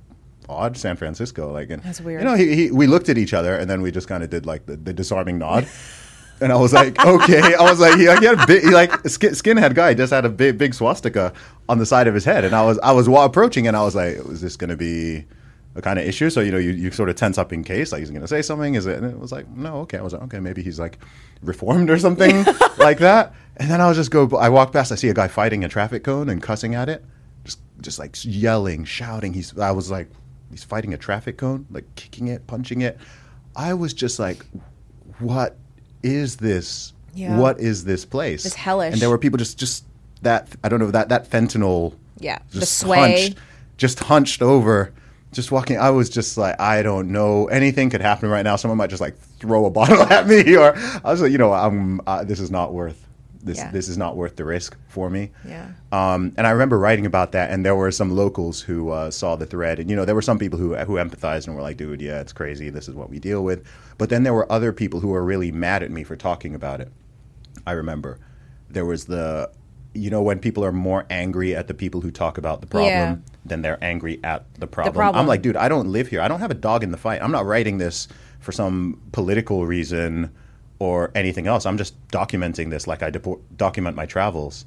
odd, San Francisco, like, and that's weird. You know, he, he, we looked at each other, and then we just kind of did like the, the disarming nod, and I was like, okay, I was like, he, he had a big, he, like skin, skinhead guy just had a big, big swastika on the side of his head, and I was, I was approaching, and I was like, is this going to be a kind of issue? So, you know, you, you sort of tense up in case, like, he's going to say something, is it? And it was like, no, okay. I was like, okay, maybe he's like reformed or something like that. And then I was just go, I walked past, I see a guy fighting a traffic cone and cussing at it, just, just like yelling, shouting. He's, I was like, he's fighting a traffic cone, like kicking it, punching it. I was just like, what is this? Yeah. What is this place? It's hellish. And there were people just, just that, I don't know, that, that fentanyl. Yeah. Just the sway. Hunched, just hunched over. Just walking, I was just like, I don't know. Anything could happen right now. Someone might just like throw a bottle at me, or I was like, you know, I'm. Uh, this is not worth this. Yeah. This is not worth the risk for me. Yeah. Um, and I remember writing about that, and there were some locals who uh, saw the thread, and you know, there were some people who who empathized and were like, dude, yeah, it's crazy. This is what we deal with. But then there were other people who were really mad at me for talking about it. I remember there was the. You know, when people are more angry at the people who talk about the problem yeah. than they're angry at the problem. the problem. I'm like, dude, I don't live here. I don't have a dog in the fight. I'm not writing this for some political reason or anything else. I'm just documenting this like I de- document my travels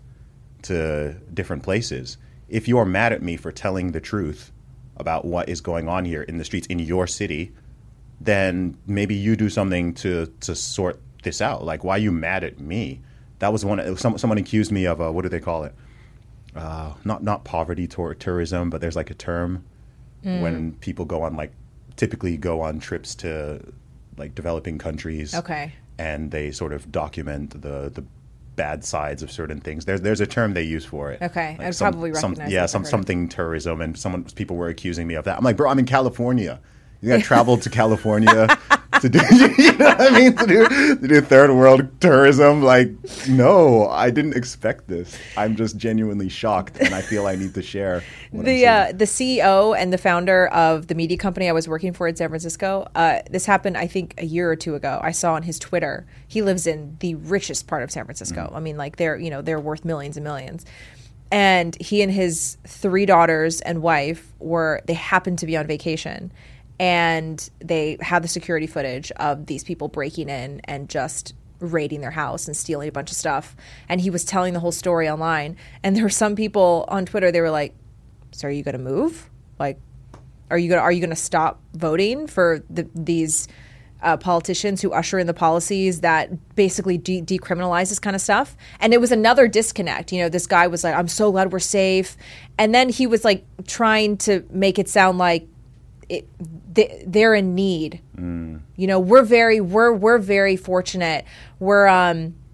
to different places. If you're mad at me for telling the truth about what is going on here in the streets in your city, then maybe you do something to, to sort this out. Like, why are you mad at me? That was one. Some, someone accused me of uh, what do they call it? Uh, not not poverty tour, tourism, but there's like a term mm. when people go on like typically go on trips to like developing countries. Okay. And they sort of document the the bad sides of certain things. There's there's a term they use for it. Okay, like I'd some, probably some, recognize. Yeah, some something tourism, and someone people were accusing me of that. I'm like, bro, I'm in California. You got to travel to California to do, you know what I mean? To do, to do third world tourism. Like, no, I didn't expect this. I'm just genuinely shocked, and I feel I need to share. The uh, the C E O and the founder of the media company I was working for in San Francisco, uh, this happened, I think, a year or two ago. I saw on his Twitter, he lives in the richest part of San Francisco. Mm-hmm. I mean, like, they're, you know, they're worth millions and millions. And he and his three daughters and wife were, they happened to be on vacation. And they had the security footage of these people breaking in and just raiding their house and stealing a bunch of stuff. And he was telling the whole story online. And there were some people on Twitter, they were like, so are you going to move? Like, are you going to, are you going to stop voting for the, these uh, politicians who usher in the policies that basically de- decriminalize this kind of stuff? And it was another disconnect. You know, this guy was like, I'm so glad we're safe. And then he was like trying to make it sound like, It, they, they're in need. Mm. You know, we're very we're we're very fortunate. We're um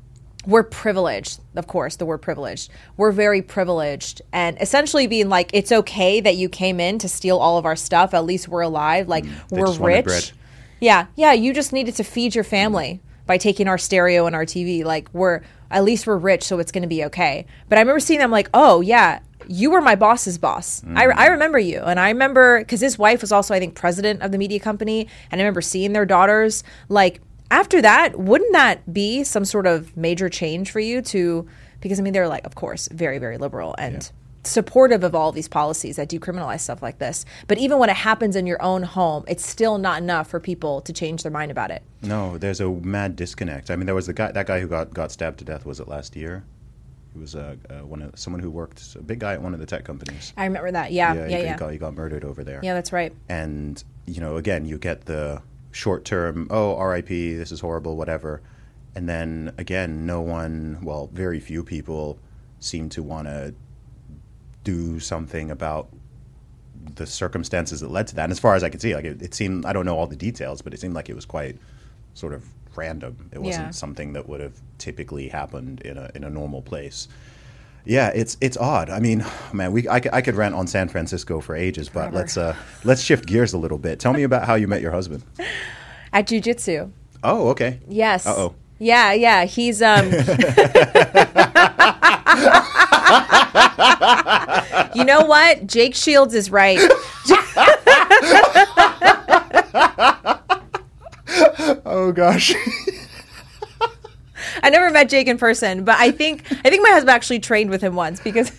we're privileged, of course, the word privileged. We're very privileged, and essentially being like, it's okay that you came in to steal all of our stuff. At least we're alive. Like, They we're just wanted bread. rich. Yeah. Yeah. You just needed to feed your family by taking our stereo and our T V. Like, we're, at least we're rich, so it's going to be okay. But I remember seeing them like, oh, yeah, you were my boss's boss. Mm. I, I remember you. And I remember, because his wife was also, I think, president of the media company. And I remember seeing their daughters. Like, after that, wouldn't that be some sort of major change for you to, because I mean, they're like, of course, very, very liberal and yeah. supportive of all these policies that decriminalize stuff like this. But even when it happens in your own home, it's still not enough for people to change their mind about it. No, there's a mad disconnect. I mean, there was the guy, that guy who got, got stabbed to death, was it last year? He was uh, uh, one of someone who worked, a big guy at one of the tech companies. I remember that. Yeah, yeah, yeah. yeah. He, yeah. Got, he got murdered over there. Yeah, that's right. And, you know, again, you get the short term, oh, R I P, this is horrible, whatever. And then, again, no one, well, very few people seem to want to do something about the circumstances that led to that. And as far as I could see, like it, it seemed, I don't know all the details, but it seemed like it was quite sort of random. It wasn't yeah. something that would have typically happened in a in a normal place. Yeah, it's it's odd. I mean, man, we I, I could rant on San Francisco for ages, but Forever. let's uh, let's shift gears a little bit. Tell me about how you met your husband. At jiu-jitsu. Oh, okay. Yes. Uh-oh. Yeah, yeah. He's um you know what? Jake Shields is right. Oh gosh. I never met Jake in person, but I think I think my husband actually trained with him once because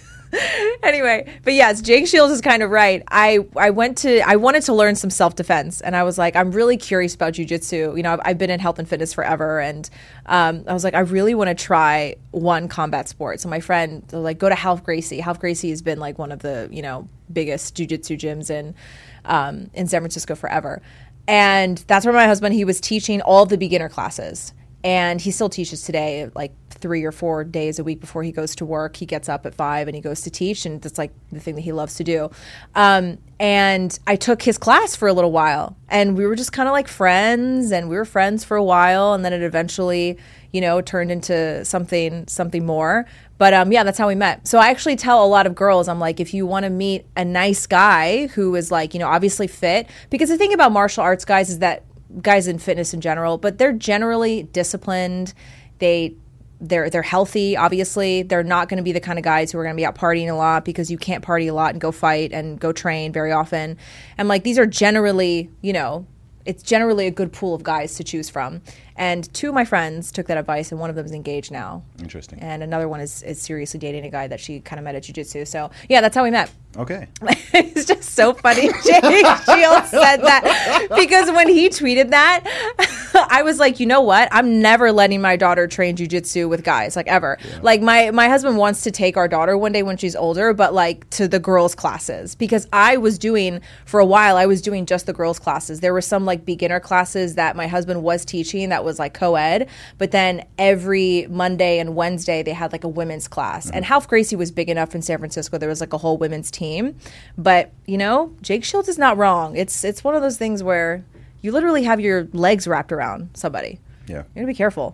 anyway, but yes, Jake Shields is kind of right. I, I went to I wanted to learn some self-defense, and I was like, I'm really curious about jiu-jitsu. You know, I've, I've been in health and fitness forever, and um, I was like, I really want to try one combat sport. So my friend was like, go to Half Gracie. Half Gracie has been like one of the, you know, biggest jiu-jitsu gyms in um, in San Francisco forever. And that's where my husband, he was teaching all the beginner classes. And he still teaches today, like three or four days a week before he goes to work. He gets up at five and he goes to teach, and that's like the thing that he loves to do. Um, and I took his class for a little while, and we were just kind of like friends, and we were friends for a while, and then it eventually, you know, turned into something something more. But um, yeah, that's how we met. So I actually tell a lot of girls, I'm like, if you want to meet a nice guy who is like, you know, obviously fit, because the thing about martial arts guys is that guys in fitness in general, but they're generally disciplined. They they're they're healthy. Obviously, they're not going to be the kind of guys who are going to be out partying a lot, because you can't party a lot and go fight and go train very often. And like, these are generally, you know, it's generally a good pool of guys to choose from. And two of my friends took that advice, and one of them is engaged now. Interesting. And another one is, is seriously dating a guy that she kind of met at jiu-jitsu. So yeah, that's how we met. Okay. It's just so funny Jake Shields said that, because when he tweeted that, I was like, you know what? I'm never letting my daughter train jiu-jitsu with guys, like ever. Yeah. Like my, my husband wants to take our daughter one day when she's older, but like to the girls' classes, because I was doing, for a while, I was doing just the girls' classes. There were some like beginner classes that my husband was teaching that was like co-ed, but then every Monday and Wednesday they had like a women's class. Mm-hmm. And Half Gracie was big enough in San Francisco. There was like a whole women's team. But, you know, Jake Shields is not wrong. It's it's one of those things where you literally have your legs wrapped around somebody. Yeah. You gotta be careful.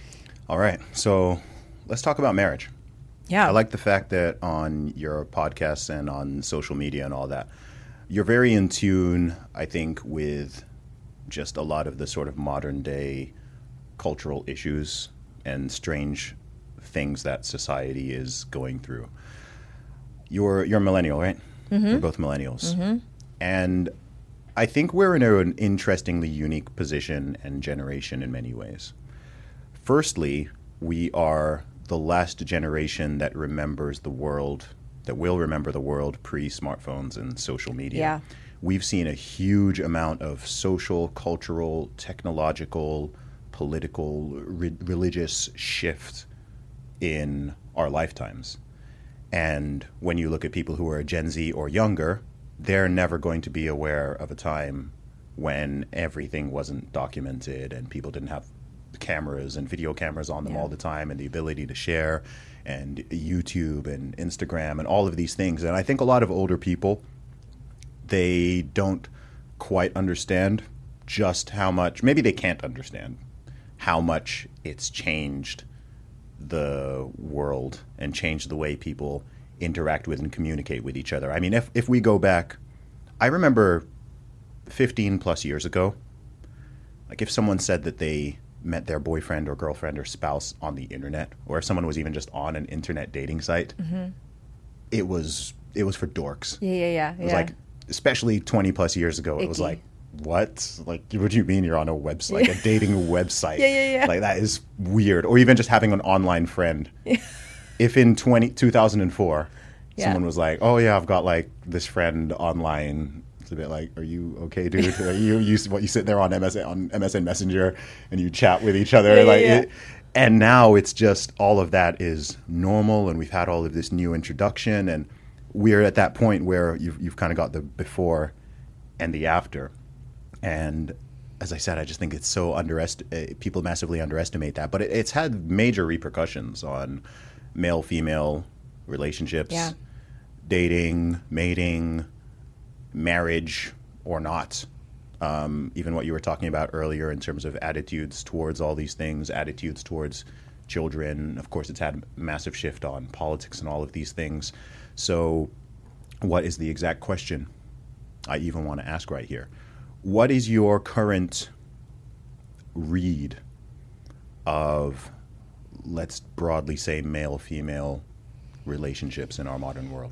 All right. So let's talk about marriage. Yeah. I like the fact that on your podcasts and on social media and all that, you're very in tune, I think, with just a lot of the sort of modern day cultural issues and strange things that society is going through. You're you're a millennial, right? Mm-hmm. We're both millennials. Mm-hmm. And I think we're in a, an interestingly unique position and generation in many ways. Firstly, we are the last generation that remembers the world, that will remember the world pre-smartphones and social media. Yeah. We've seen a huge amount of social, cultural, technological, political, re- religious shift in our lifetimes. And when you look at people who are Gen Z or younger, they're never going to be aware of a time when everything wasn't documented and people didn't have cameras and video cameras on them yeah. all the time, and the ability to share, and YouTube and Instagram and all of these things. And I think a lot of older people, they don't quite understand just how much, maybe they can't understand how much it's changed the world and changed the way people interact with and communicate with each other. I mean, if if we go back, I remember fifteen plus years ago, like if someone said that they met their boyfriend or girlfriend or spouse on the internet, or if someone was even just on an internet dating site, mm-hmm. it was it was for dorks. Yeah, yeah, yeah. It was yeah. like, especially twenty plus years ago, Icky. It was like, what? Like, what do you mean you're on a website, like a dating website? Yeah, yeah, yeah. Like, that is weird. Or even just having an online friend. If in twenty, two thousand four, yeah. someone was like, oh yeah, I've got like this friend online. It's a bit like, are you okay, dude? Are you, you, what, you sit there on M S N, on M S N Messenger and you chat with each other. Yeah, like, yeah, yeah. It, and now it's just all of that is normal, and we've had all of this new introduction, and we're at that point where you've, you've kind of got the before and the after. And as I said, I just think it's so underest- uh, people massively underestimate that. But it, it's had major repercussions on male-female relationships, yeah. dating, mating, marriage or not. Um, even what you were talking about earlier in terms of attitudes towards all these things, attitudes towards children. Of course, it's had a massive shift on politics and all of these things. So what is the exact question I even want to ask right here? What is your current read of, let's broadly say, male-female relationships in our modern world?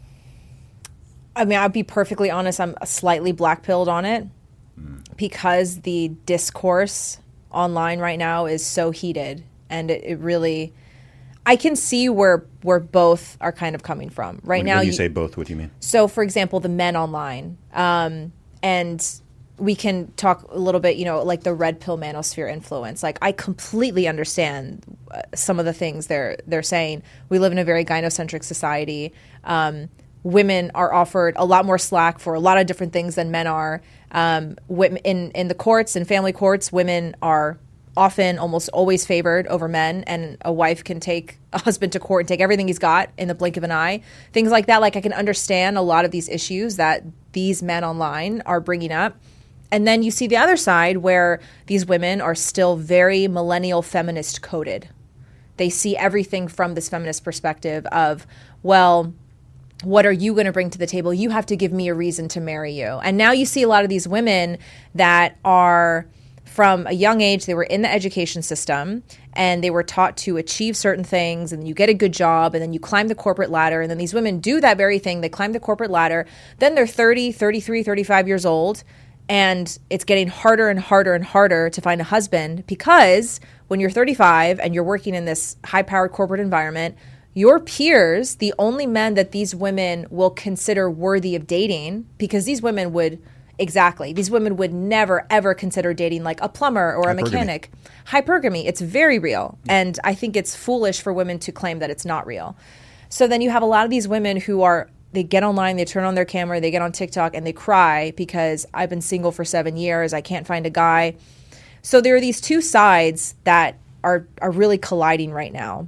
I mean, I'll be perfectly honest, I'm slightly black-pilled on it mm. because the discourse online right now is so heated, and it, it really... I can see where where both are kind of coming from. Right when, now, when you, you say both, what do you mean? So, for example, the men online, um, and we can talk a little bit, you know, like the red pill manosphere influence. Like, I completely understand uh, some of the things they're they're saying. We live in a very gynocentric society. Um, women are offered a lot more slack for a lot of different things than men are. Um, in in the courts and family courts, women are often almost always favored over men, and a wife can take a husband to court and take everything he's got in the blink of an eye. Things like that. Like, I can understand a lot of these issues that these men online are bringing up. And then you see the other side where these women are still very millennial feminist coded. They see everything from this feminist perspective of, well, what are you going to bring to the table? You have to give me a reason to marry you. And now you see a lot of these women that are... from a young age, they were in the education system and they were taught to achieve certain things, and then you get a good job, and then you climb the corporate ladder, and then these women do that very thing. They climb the corporate ladder. Then they're thirty, thirty-three, thirty-five years old, and it's getting harder and harder and harder to find a husband, because when you're thirty-five and you're working in this high-powered corporate environment, your peers, the only men that these women will consider worthy of dating, because these women would... Exactly. These women would never, ever consider dating like a plumber or a Hypergamy. mechanic. Hypergamy. It's very real. And I think it's foolish for women to claim that it's not real. So then you have a lot of these women who are, they get online, they turn on their camera, they get on TikTok, and they cry because I've been single for seven years. I can't find a guy. So there are these two sides that are, are really colliding right now.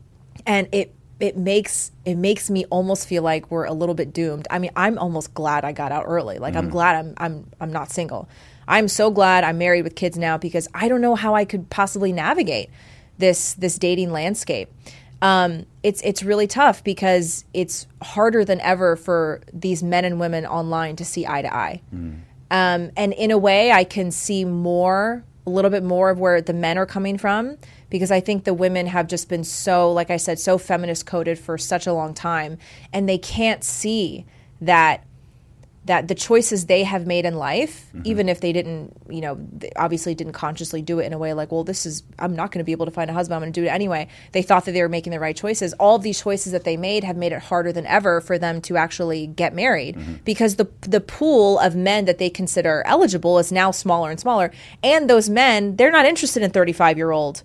And it It makes it makes me almost feel like we're a little bit doomed. I mean, I'm almost glad I got out early. Like, mm. I'm glad I'm I'm I'm not single. I'm so glad I'm married with kids now, because I don't know how I could possibly navigate this this dating landscape. Um, it's it's really tough, because it's harder than ever for these men and women online to see eye to eye. Mm. Um, and in a way, I can see more, a little bit more of where the men are coming from, because I think the women have just been so, like I said, so feminist coded for such a long time, and they can't see that that the choices they have made in life, mm-hmm. even if they didn't, you know, they obviously didn't consciously do it in a way like, well, this is, I'm not going to be able to find a husband, I'm going to do it anyway. They thought that they were making the right choices. All of these choices that they made have made it harder than ever for them to actually get married, mm-hmm. because the the pool of men that they consider eligible is now smaller and smaller. And those men, they're not interested in thirty-five-year-old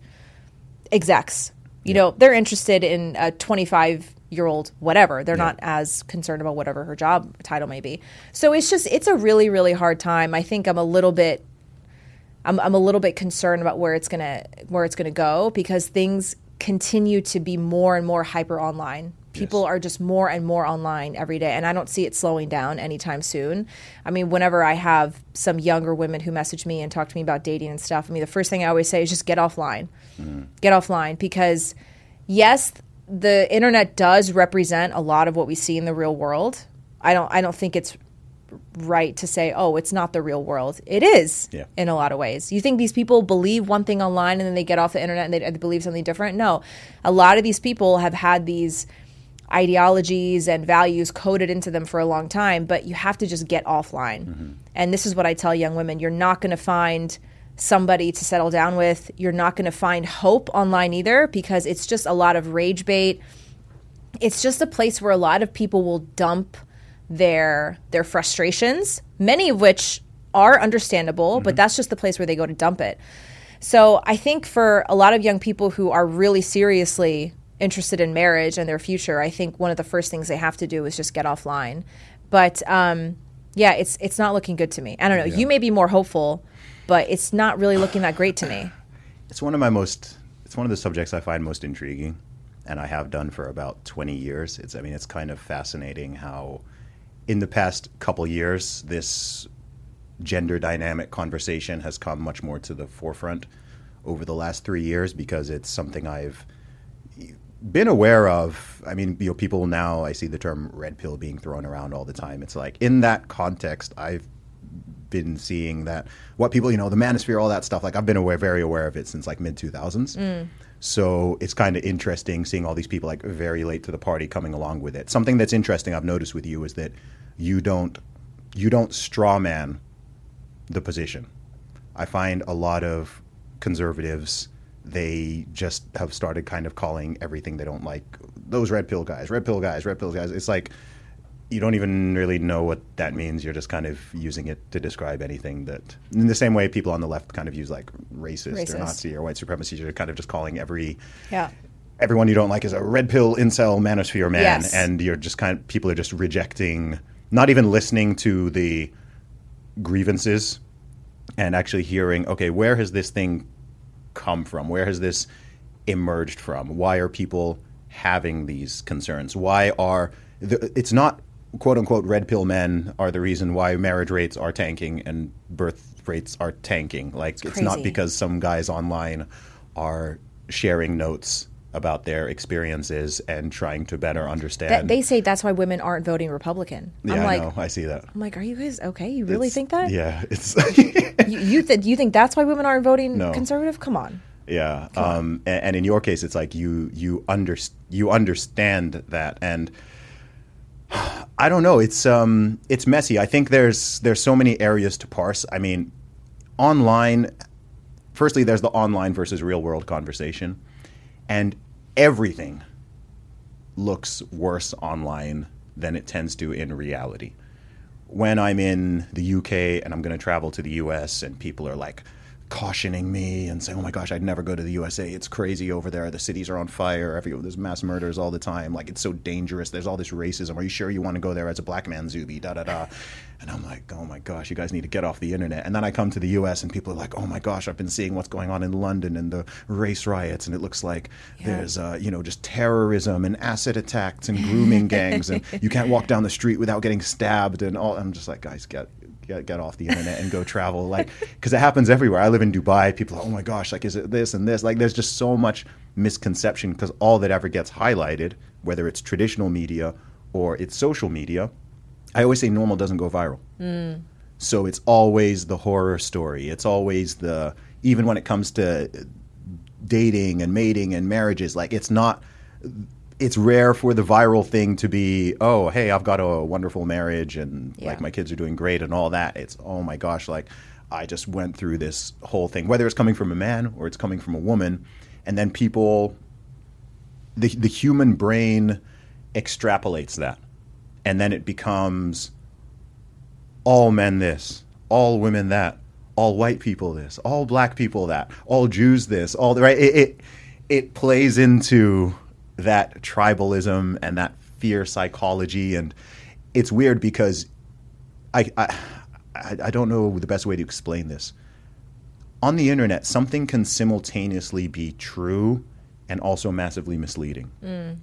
execs. You yeah. know, they're interested in a twenty-five-year-old whatever. They're yeah. not as concerned about whatever her job title may be. So it's just, it's a really, really hard time. I think I'm a little bit, I'm, I'm a little bit concerned about where it's gonna, where it's gonna go, because things continue to be more and more hyper online. People yes. are just more and more online every day, and I don't see it slowing down anytime soon. I mean, whenever I have some younger women who message me and talk to me about dating and stuff, I mean, the first thing I always say is just get offline. Mm. Get offline, because yes, the internet does represent a lot of what we see in the real world. I don't I don't think it's right to say, oh, it's not the real world. It is Yeah. in a lot of ways. You think these people believe one thing online and then they get off the internet and they, they believe something different? No. A lot of these people have had these ideologies and values coded into them for a long time, but you have to just get offline. Mm-hmm. And this is what I tell young women. You're not going to find somebody to settle down with. You're not going to find hope online either, because it's just a lot of rage bait. It's just a place where a lot of people will dump their their frustrations, many of which are understandable, mm-hmm. but that's just the place where they go to dump it. So I think for a lot of young people who are really seriously interested in marriage and their future, I think one of the first things they have to do is just get offline. But um, yeah, it's it's not looking good to me. I don't know. Yeah. You may be more hopeful, but it's not really looking that great to me. It's one of my most, it's one of the subjects I find most intriguing, and I have done for about twenty years. It's, I mean, it's kind of fascinating how in the past couple years, this gender dynamic conversation has come much more to the forefront over the last three years because it's something I've been aware of. I mean, you know, people now, I see the term red pill being thrown around all the time. It's like, in that context, I've been seeing that what people, you know, the manosphere, all that stuff, like I've been aware, very aware of it since like mid two thousands. Mm. So it's kind of interesting seeing all these people like very late to the party coming along with it. Something that's interesting I've noticed with you is that you don't, you don't straw man the position. I find a lot of conservatives, they just have started kind of calling everything they don't like those red pill guys, red pill guys, red pill guys. It's like you don't even really know what that means. You're just kind of using it to describe anything that, in the same way people on the left kind of use like racist, racist. or Nazi or white supremacy. You're kind of just calling every yeah. everyone you don't like is a red pill incel manosphere man, yes. and you're just kind of, people are just rejecting, not even listening to the grievances and actually hearing, okay, where has this thing come from? Where has this emerged from? Why are people having these concerns? Why are the, it's not quote unquote red pill men are the reason why marriage rates are tanking and birth rates are tanking. Like it's, it's not because some guys online are sharing notes about their experiences and trying to better understand. That, they say that's why women aren't voting Republican. Yeah, I'm like, I know. I see that. I'm like, are you guys okay? You really It's- think that? Yeah, it's You you, th- you think that's why women aren't voting No. conservative? Come on. yeah. Um, and, and in your case, it's like you you under you understand that, and I don't know. It's um it's messy. I think there's there's so many areas to parse. I mean, online. Firstly, there's the online versus real world conversation. And everything looks worse online than it tends to in reality. When I'm in the U K and I'm going to travel to the U S and people are like cautioning me and saying, oh my gosh, I'd never go to the U S A. It's crazy over there. The cities are on fire. Every, there's mass murders all the time. Like, it's so dangerous. There's all this racism. Are you sure you want to go there as a black man, Zuby? Da, da, da. And I'm like, oh my gosh, you guys need to get off the internet. And then I come to the U S and people are like, oh my gosh, I've been seeing what's going on in London and the race riots. And it looks like Yeah. there's, uh, you know, just terrorism and acid attacks and grooming gangs. And you can't walk down the street without getting stabbed and all. I'm just like, guys, get Get, get off the internet and go travel, like, because it happens everywhere. I live in Dubai. People are, oh my gosh, like, is it this and this? Like, there's just so much misconception because all that ever gets highlighted, whether it's traditional media or it's social media, I always say normal doesn't go viral. Mm. So it's always the horror story. It's always the, even when it comes to dating and mating and marriages, like, it's not, it's rare for the viral thing to be, oh, hey, I've got a wonderful marriage and Yeah. like my kids are doing great and all that. It's, oh my gosh, like I just went through this whole thing, whether it's coming from a man or it's coming from a woman. And then people, the the human brain extrapolates that. And then it becomes all men this, all women that, all white people this, all black people that, all Jews this, all the right. It it, it plays into that tribalism and that fear psychology, and it's weird because I, I I don't know the best way to explain this. On the internet, something can simultaneously be true and also massively misleading. Mm.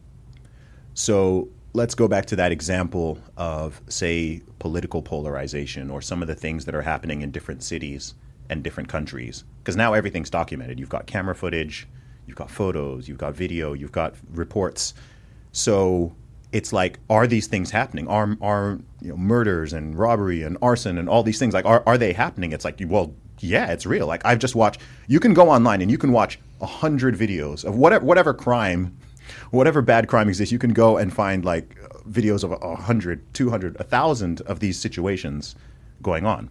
So let's go back to that example of, say, political polarization or some of the things that are happening in different cities and different countries. Because now everything's documented. You've got camera footage. you've got photos, you've got video, you've got reports. So it's like, are these things happening? Are are you know murders and robbery and arson and all these things, like are are they happening? It's like, well, yeah, it's real. Like I've just watched. You can go online and you can watch a hundred videos of whatever whatever crime, whatever bad crime exists. You can go and find like videos of a hundred, two hundred, a thousand of these situations going on.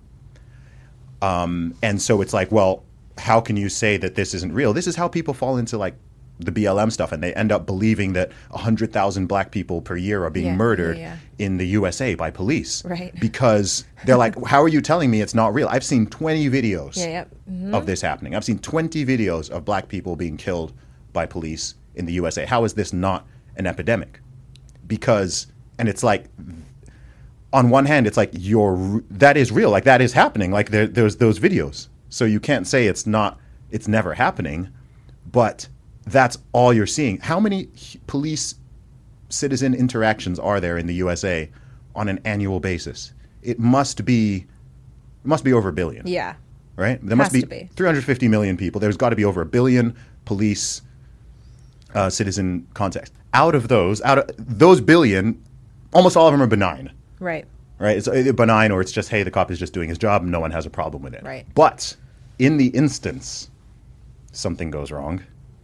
Um, and so it's like, well, how can you say that this isn't real? This is how people fall into like the B L M stuff, and they end up believing that one hundred thousand black people per year are being Yeah, murdered yeah, in the U S A by police. Right. Because they're like, how are you telling me it's not real? I've seen twenty videos Yeah, yeah. Mhm. of this happening. I've seen twenty videos of black people being killed by police in the U S A. How is this not an epidemic? Because, and it's like, on one hand, it's like, you're, that is real. Like, that is happening. Like, there, there's those videos. So you can't say it's not, it's never happening, but that's all you're seeing. How many police citizen interactions are there in the U S A on an annual basis? It must be, it must be over a billion. Yeah. Right? There must Has be, to be. three hundred fifty million people. There's got to be over a billion police uh, citizen contacts. Out of those, out of those billion, almost all of them are benign. Right. Right? It's either benign or it's just, hey, the cop is just doing his job and no one has a problem with it. Right. But in the instance something goes wrong,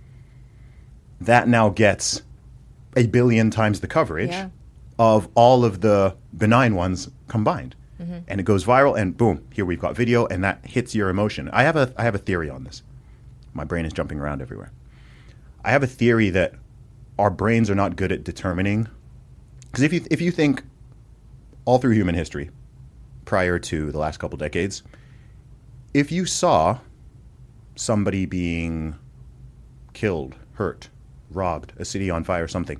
that now gets a billion times the coverage Yeah. of all of the benign ones combined. Mm-hmm. And it goes viral, and boom, here we've got video, and that hits your emotion. I have a I have a theory on this. My brain is jumping around everywhere. I have a theory that our brains are not good at determining, because if you if you think all through human history, prior to the last couple decades, if you saw somebody being killed, hurt, robbed, a city on fire, something,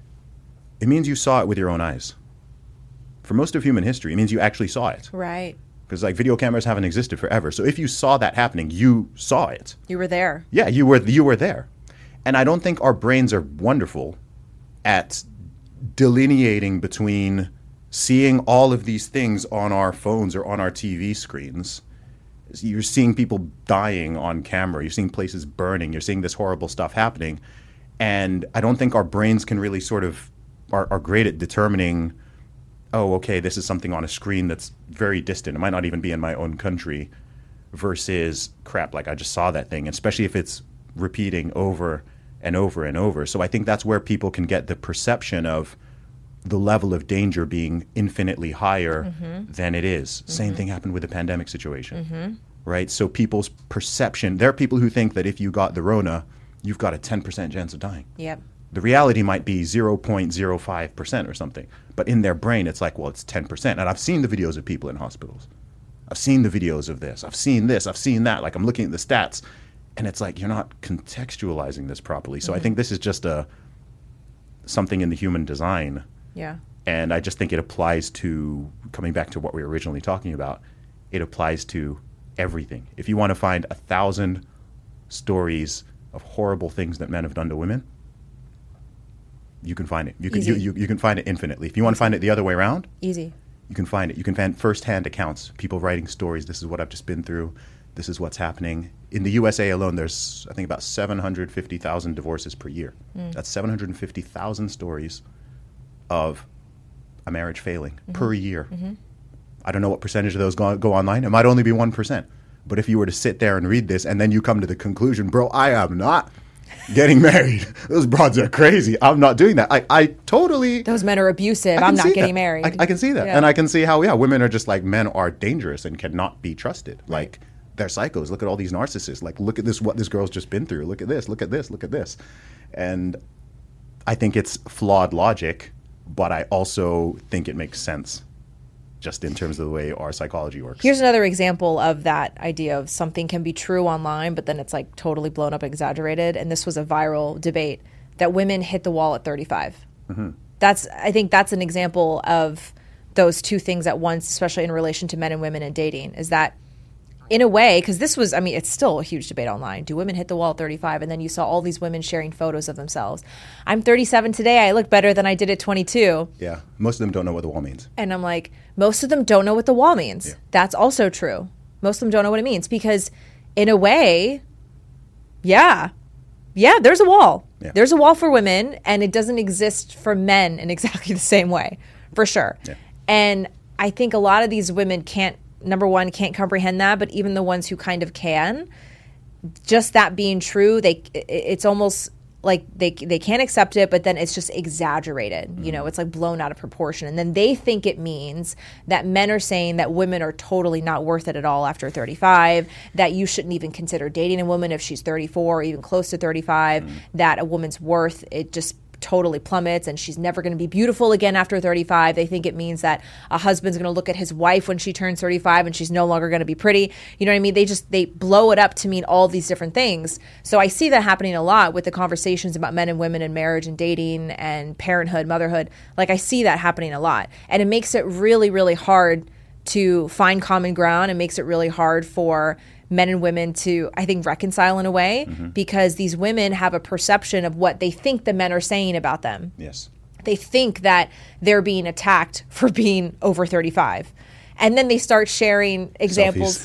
it means you saw it with your own eyes. For most of human history, it means you actually saw it. Right. Because like video cameras haven't existed forever. So if you saw that happening, you saw it. You were there. Yeah, you were you were there. And I don't think our brains are wonderful at delineating between seeing all of these things on our phones or on our T V screens. You're seeing people dying on camera. You're seeing places burning. You're seeing this horrible stuff happening. And I don't think our brains can really sort of are, are great at determining, oh, okay, this is something on a screen that's very distant. It might not even be in my own country, versus crap, like I just saw that thing, especially if it's repeating over and over and over. So I think that's where people can get the perception of the level of danger being infinitely higher mm-hmm. than it is. Mm-hmm. Same thing happened with the pandemic situation, mm-hmm. right? So people's perception, there are people who think that if you got the Rona, you've got a ten percent chance of dying. Yep. The reality might be zero point zero five percent or something. But in their brain, it's like, well, it's ten percent. And I've seen the videos of people in hospitals. I've seen the videos of this. I've seen this. I've seen that. Like, I'm looking at the stats. And it's like, you're not contextualizing this properly. So mm-hmm. I think this is just a something in the human design. Yeah. And I just think it applies to, coming back to what we were originally talking about, it applies to everything. If you want to find a thousand stories of horrible things that men have done to women, you can find it. You can you, you, you can find it infinitely. If you want to find it the other way around, easy. You can find it. You can find first-hand accounts, people writing stories. This is what I've just been through. This is what's happening. In the U S A alone, there's, I think, about seven hundred fifty thousand divorces per year. Mm. That's seven hundred fifty thousand stories of a marriage failing mm-hmm. per year. Mm-hmm. I don't know what percentage of those go, go online. It might only be one percent. But if you were to sit there and read this and then you come to the conclusion, bro, I am not getting married. Those broads are crazy. I'm not doing that. I, I totally... Those men are abusive. I'm not getting that. married. I, I can see that. Yeah. And I can see how, yeah, women are just like, men are dangerous and cannot be trusted. Like, they're psychos. Look at all these narcissists. Like, look at this, what this girl's just been through. Look at this, look at this, look at this. And I think it's flawed logic, but I also think it makes sense just in terms of the way our psychology works. Here's another example of that idea of something can be true online, but then it's like totally blown up, exaggerated. And this was a viral debate that women hit the wall at thirty-five. Mm-hmm. That's, I think that's an example of those two things at once, especially in relation to men and women and dating, is that in a way, because this was, I mean, it's still a huge debate online. Do women hit the wall at thirty-five? And then you saw all these women sharing photos of themselves. I'm thirty-seven today. I look better than I did at twenty-two. Yeah. Most of them don't know what the wall means. And I'm like, most of them don't know what the wall means. Yeah. That's also true. Most of them don't know what it means because in a way, yeah, Yeah, there's a wall. Yeah. There's a wall for women, and it doesn't exist for men in exactly the same way, for sure. Yeah. And I think a lot of these women can't, number one, can't comprehend that, but even the ones who kind of can, just that being true, they it's almost like they they can't accept it, but then it's just exaggerated. Mm. You know, it's like blown out of proportion. And then they think it means that men are saying that women are totally not worth it at all after thirty-five, that you shouldn't even consider dating a woman if she's thirty-four or even close to thirty-five, mm. that a woman's worth, it just totally plummets and she's never going to be beautiful again after thirty-five. They think it means that a husband's going to look at his wife when she turns thirty-five and she's no longer going to be pretty. You know what I mean? They just, they blow it up to mean all these different things. So I see that happening a lot with the conversations about men and women and marriage and dating and parenthood, motherhood. Like I see that happening a lot. And it makes it really, really hard to find common ground. It makes it really hard for men and women to, I think, reconcile in a way, mm-hmm. because these women have a perception of what they think the men are saying about them. Yes. They think that they're being attacked for being over thirty-five. And then they start sharing examples.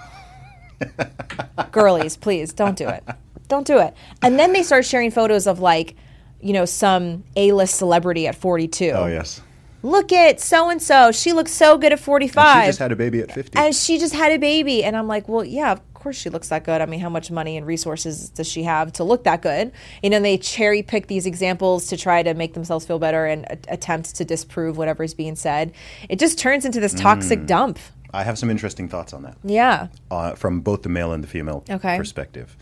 Girlies, please, don't do it. Don't do it. And then they start sharing photos of like, you know, some A-list celebrity at forty-two. Oh, yes. Look at so-and-so. She looks so good at forty-five. And she just had a baby at fifty. And she just had a baby. And I'm like, well, yeah, of course she looks that good. I mean, how much money and resources does she have to look that good? You know, and they cherry pick these examples to try to make themselves feel better and a- attempt to disprove whatever is being said. It just turns into this toxic mm. dump. I have some interesting thoughts on that. Yeah. Uh, from both the male and the female okay. perspective.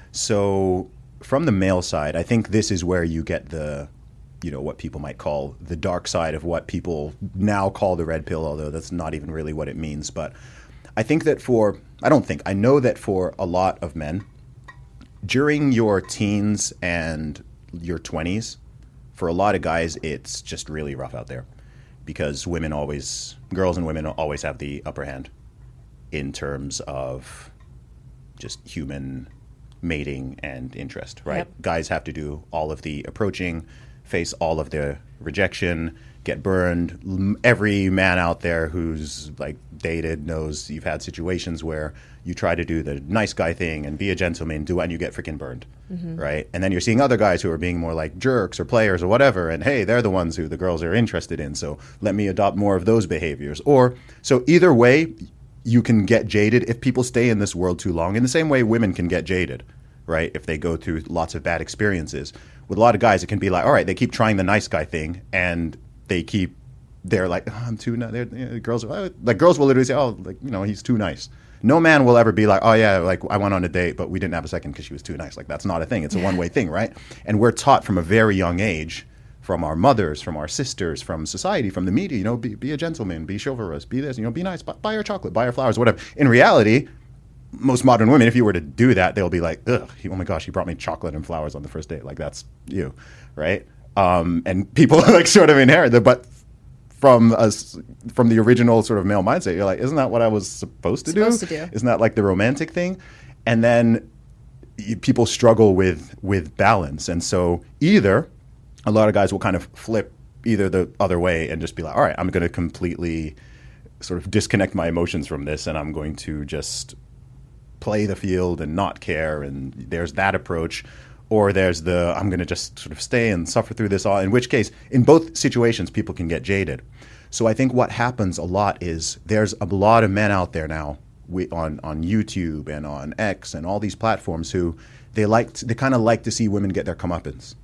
So from the male side, I think this is where you get the, you know, what people might call the dark side of what people now call the red pill, although that's not even really what it means. But I think that for, I don't think, I know that for a lot of men, during your teens and your twenties, for a lot of guys, it's just really rough out there because women always, girls and women always have the upper hand in terms of just human mating and interest, right? Yep. Guys have to do all of the approaching, face all of the rejection, get burned. Every man out there who's like dated knows you've had situations where you try to do the nice guy thing and be a gentleman, do and you get freaking burned, mm-hmm. right? And then you're seeing other guys who are being more like jerks or players or whatever, and hey, they're the ones who the girls are interested in, so let me adopt more of those behaviors. Or so either way, you can get jaded if people stay in this world too long. In the same way women can get jaded, right? If they go through lots of bad experiences. With a lot of guys, it can be like, all right, they keep trying the nice guy thing, and they keep, they're like, oh, I'm too nice. You know, girls, are, like girls will literally say, oh, like you know, he's too nice. No man will ever be like, oh yeah, like I went on a date, but we didn't have a second because she was too nice. Like that's not a thing. It's a one-way thing, right? And we're taught from a very young age, from our mothers, from our sisters, from society, from the media, you know, be, be a gentleman, be chivalrous, be this, you know, be nice, buy, buy her chocolate, buy her flowers, whatever. In reality, most modern women, if you were to do that, they'll be like, ugh, he, oh my gosh, he brought me chocolate and flowers on the first date. Like, that's you, right? Um, and people like sort of inherit that. But from us, from the original sort of male mindset, you're like, isn't that what I was supposed to supposed do? to do? Isn't that like the romantic thing? And then you, people struggle with with balance. And so either a lot of guys will kind of flip either the other way and just be like, all right, I'm going to completely sort of disconnect my emotions from this, and I'm going to just play the field and not care, and there's that approach. Or there's the, I'm going to just sort of stay and suffer through this all, in which case, in both situations, people can get jaded. So I think what happens a lot is there's a lot of men out there now we, on, on YouTube and on X and all these platforms who they like to, they kind of like to see women get their comeuppance.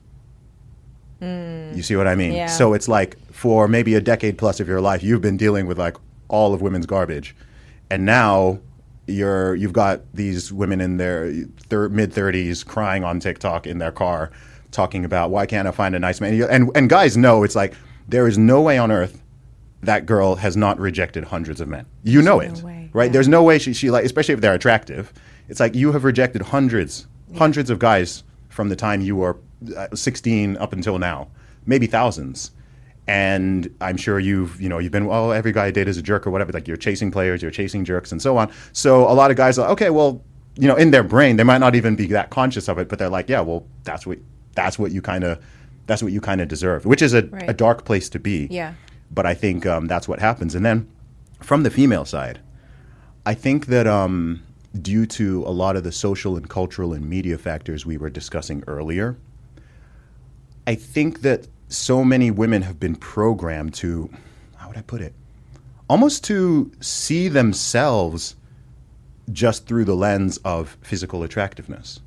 Mm. You see what I mean? Yeah. So it's like for maybe a decade plus of your life, you've been dealing with like all of women's garbage. And now You're you've got these women in their thir- mid thirties crying on TikTok in their car, talking about why can't I find a nice man? And and guys know it's like there is no way on earth that girl has not rejected hundreds of men. You know There's it, no way. right? Yeah. There's no way she she like, especially if they're attractive. It's like you have rejected hundreds, yeah. hundreds of guys from the time you were sixteen up until now, maybe thousands. And I'm sure you've, you know, you've been, well, every guy I date is a jerk or whatever. Like you're chasing players, you're chasing jerks and so on. So a lot of guys are like, okay, well, you know, in their brain, they might not even be that conscious of it, but they're like, yeah, well, that's what, that's what you kind of, that's what you kind of deserve, which is a, right. a dark place to be. Yeah. But I think um, that's what happens. And then from the female side, I think that um, due to a lot of the social and cultural and media factors we were discussing earlier. I think that so many women have been programmed to, how would I put it, almost to see themselves just through the lens of physical attractiveness.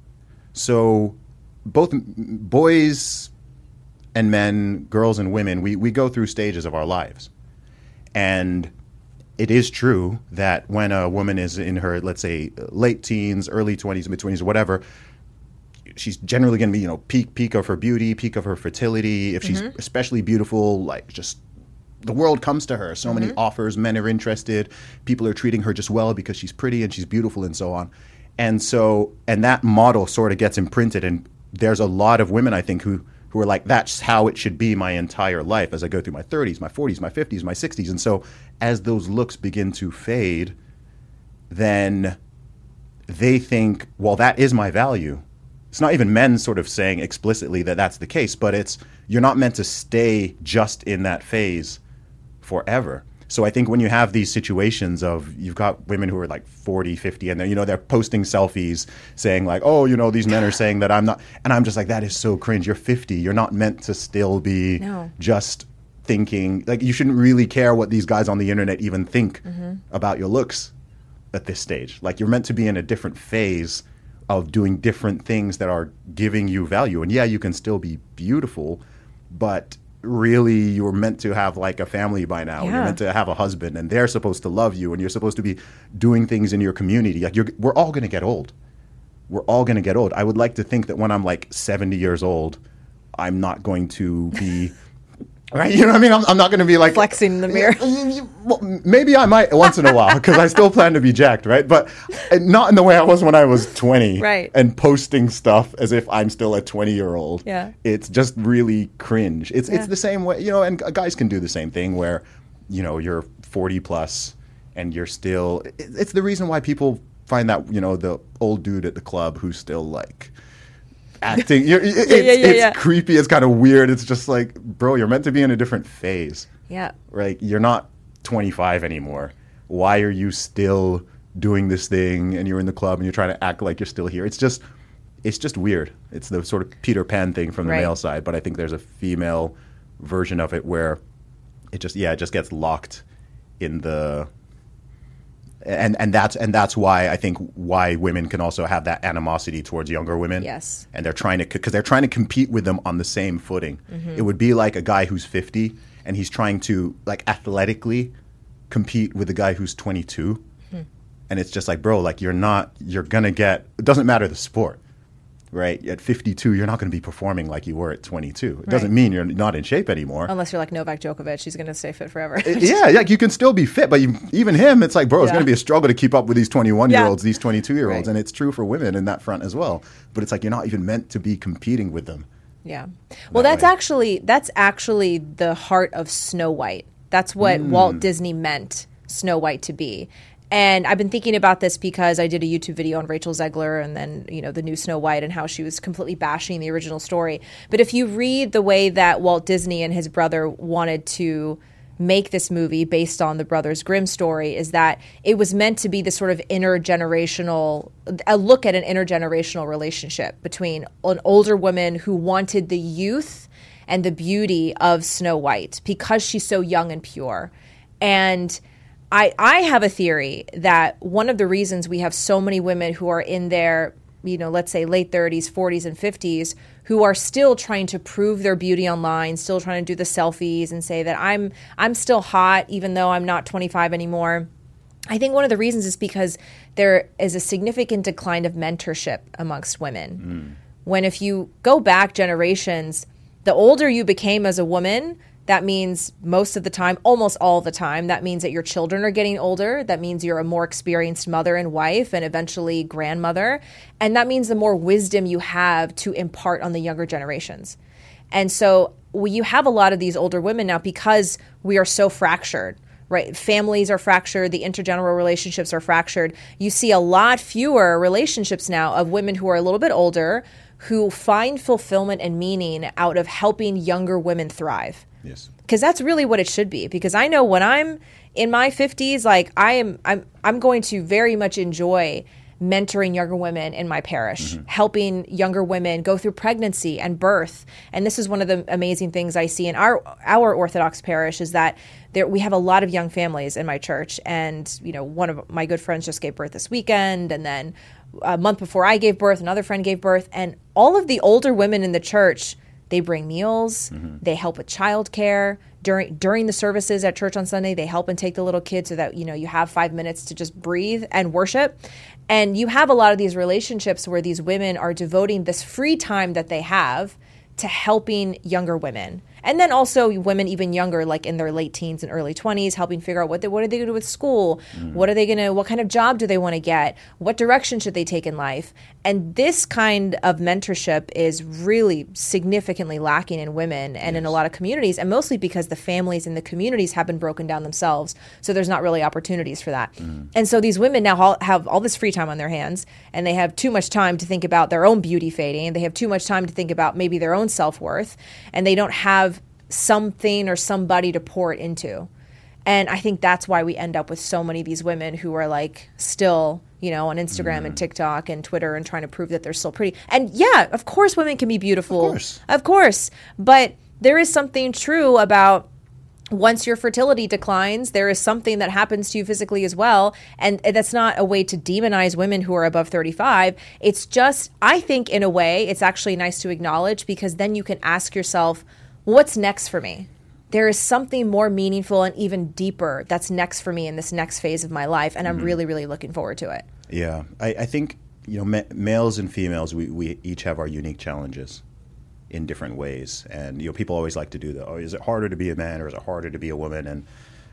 So both boys and men, girls and women, we, we go through stages of our lives. And it is true that when a woman is in her, let's say, late teens, early twenties, mid-twenties, or whatever, she's generally going to be, you know, peak peak of her beauty, peak of her fertility. If she's mm-hmm. especially beautiful, like just the world comes to her. So mm-hmm. many offers, men are interested. People are treating her just well because she's pretty and she's beautiful and so on. And so, and that model sort of gets imprinted. And there's a lot of women, I think, who, who are like, that's how it should be my entire life as I go through my thirties, my forties, my fifties, my sixties. And so as those looks begin to fade, then they think, well, that is my value. It's not even men sort of saying explicitly that that's the case, but it's, you're not meant to stay just in that phase forever. So I think when you have these situations of, you've got women who are like forty, fifty, and they're, you know, they're posting selfies saying like, oh, you know, these men are saying that I'm not, and I'm just like, that is so cringe. You're fifty. You're not meant to still be no. just thinking, like, you shouldn't really care what these guys on the internet even think mm-hmm. about your looks at this stage. Like, you're meant to be in a different phase of doing different things that are giving you value. And yeah, you can still be beautiful, but really you're meant to have like a family by now. Yeah. You're meant to have a husband, and they're supposed to love you, and you're supposed to be doing things in your community. Like, you're, we're all going to get old. We're all going to get old. I would like to think that when I'm like seventy years old, I'm not going to be... Right, you know what I mean? I'm, I'm not going to be like... flexing in the mirror. Well, maybe I might once in a while, because I still plan to be jacked, right? But not in the way I was when I was twenty. Right. And posting stuff as if I'm still a twenty-year-old. Yeah. It's just really cringe. It's yeah. it's the same way, you know, and guys can do the same thing where, you know, you're forty plus and you're still... It's the reason why people find that, you know, the old dude at the club who's still like... acting, you're, it's, yeah, yeah, yeah, it's yeah. creepy. It's kind of weird. It's just like, bro, you're meant to be in a different phase. Yeah. Right? You're not twenty-five anymore. Why are you still doing this thing? And you're in the club and you're trying to act like you're still here. It's just, it's just weird. It's the sort of Peter Pan thing from the right. male side. But I think there's a female version of it where it just, yeah, it just gets locked in the. And and that's and that's why I think why women can also have that animosity towards younger women. Yes. And they're trying to, because they're trying to compete with them on the same footing. Mm-hmm. It would be like a guy who's fifty and he's trying to like athletically compete with a guy who's twenty-two. Mm-hmm. And it's just like, bro, like you're not, you're going to get, it doesn't matter the sport. Right? At fifty-two, you're not going to be performing like you were at twenty-two. It right. doesn't mean you're not in shape anymore. Unless you're like Novak Djokovic, he's going to stay fit forever. yeah, yeah, you can still be fit, but you, even him, it's like, bro, it's yeah. going to be a struggle to keep up with these twenty-one-year-olds, yeah. these twenty-two-year-olds, right. and it's true for women in that front as well. But it's like you're not even meant to be competing with them. Yeah. Well, that that's way. actually that's actually the heart of Snow White. That's what mm. Walt Disney meant Snow White to be. And I've been thinking about this because I did a YouTube video on Rachel Zegler and then, you know, the new Snow White and how she was completely bashing the original story. But if you read the way that Walt Disney and his brother wanted to make this movie based on the Brothers Grimm story, is that it was meant to be this sort of intergenerational, a look at an intergenerational relationship between an older woman who wanted the youth and the beauty of Snow White because she's so young and pure. And I, I have a theory that one of the reasons we have so many women who are in their, you know, let's say late thirties, forties, and fifties who are still trying to prove their beauty online, still trying to do the selfies and say that I'm I'm still hot even though I'm not twenty-five anymore. I think one of the reasons is because there is a significant decline of mentorship amongst women. Mm. When if you go back generations, the older you became as a woman, that means most of the time, almost all the time, that means that your children are getting older. That means you're a more experienced mother and wife and eventually grandmother. And that means the more wisdom you have to impart on the younger generations. And so well, you have a lot of these older women now because we are so fractured, right? Families are fractured. The intergenerational relationships are fractured. You see a lot fewer relationships now of women who are a little bit older who find fulfillment and meaning out of helping younger women thrive. Yes. Because that's really what it should be. Because I know when I'm in my fifties, like I am, I'm, I'm going to very much enjoy mentoring younger women in my parish, Mm-hmm. helping younger women go through pregnancy and birth. And this is one of the amazing things I see in our our Orthodox parish is that there we have a lot of young families in my church. And, you know, one of my good friends just gave birth this weekend. And then a month before I gave birth, another friend gave birth. And all of the older women in the church, they bring meals, mm-hmm. they help with childcare. During during the services at church on Sunday, they help and take the little kids so that, you know, you have five minutes to just breathe and worship. And you have a lot of these relationships where these women are devoting this free time that they have to helping younger women. And then also women even younger, like in their late teens and early twenties, helping figure out what they, what are they going to do with school? Mm. What are they going to, what kind of job do they want to get? What direction should they take in life? And this kind of mentorship is really significantly lacking in women and yes. in a lot of communities, and mostly because the families and the communities have been broken down themselves. So there's not really opportunities for that. Mm. And so these women now all, have all this free time on their hands, and they have too much time to think about their own beauty fading. They have too much time to think about maybe their own self-worth, and they don't have something or somebody to pour it into. And I think that's why we end up with so many of these women who are like still, you know, on Instagram mm. and TikTok and Twitter and trying to prove that they're still pretty. And yeah, of course women can be beautiful. Of course. Of course. But there is something true about once your fertility declines, there is something that happens to you physically as well. And that's not a way to demonize women who are above thirty-five. It's just, I think in a way, it's actually nice to acknowledge, because then you can ask yourself, what's next for me? There is something more meaningful and even deeper that's next for me in this next phase of my life. And I'm mm-hmm. really, really looking forward to it. Yeah. I, I think, you know, ma- males and females, we, we each have our unique challenges in different ways. And, you know, people always like to do the, oh, is it harder to be a man or is it harder to be a woman? And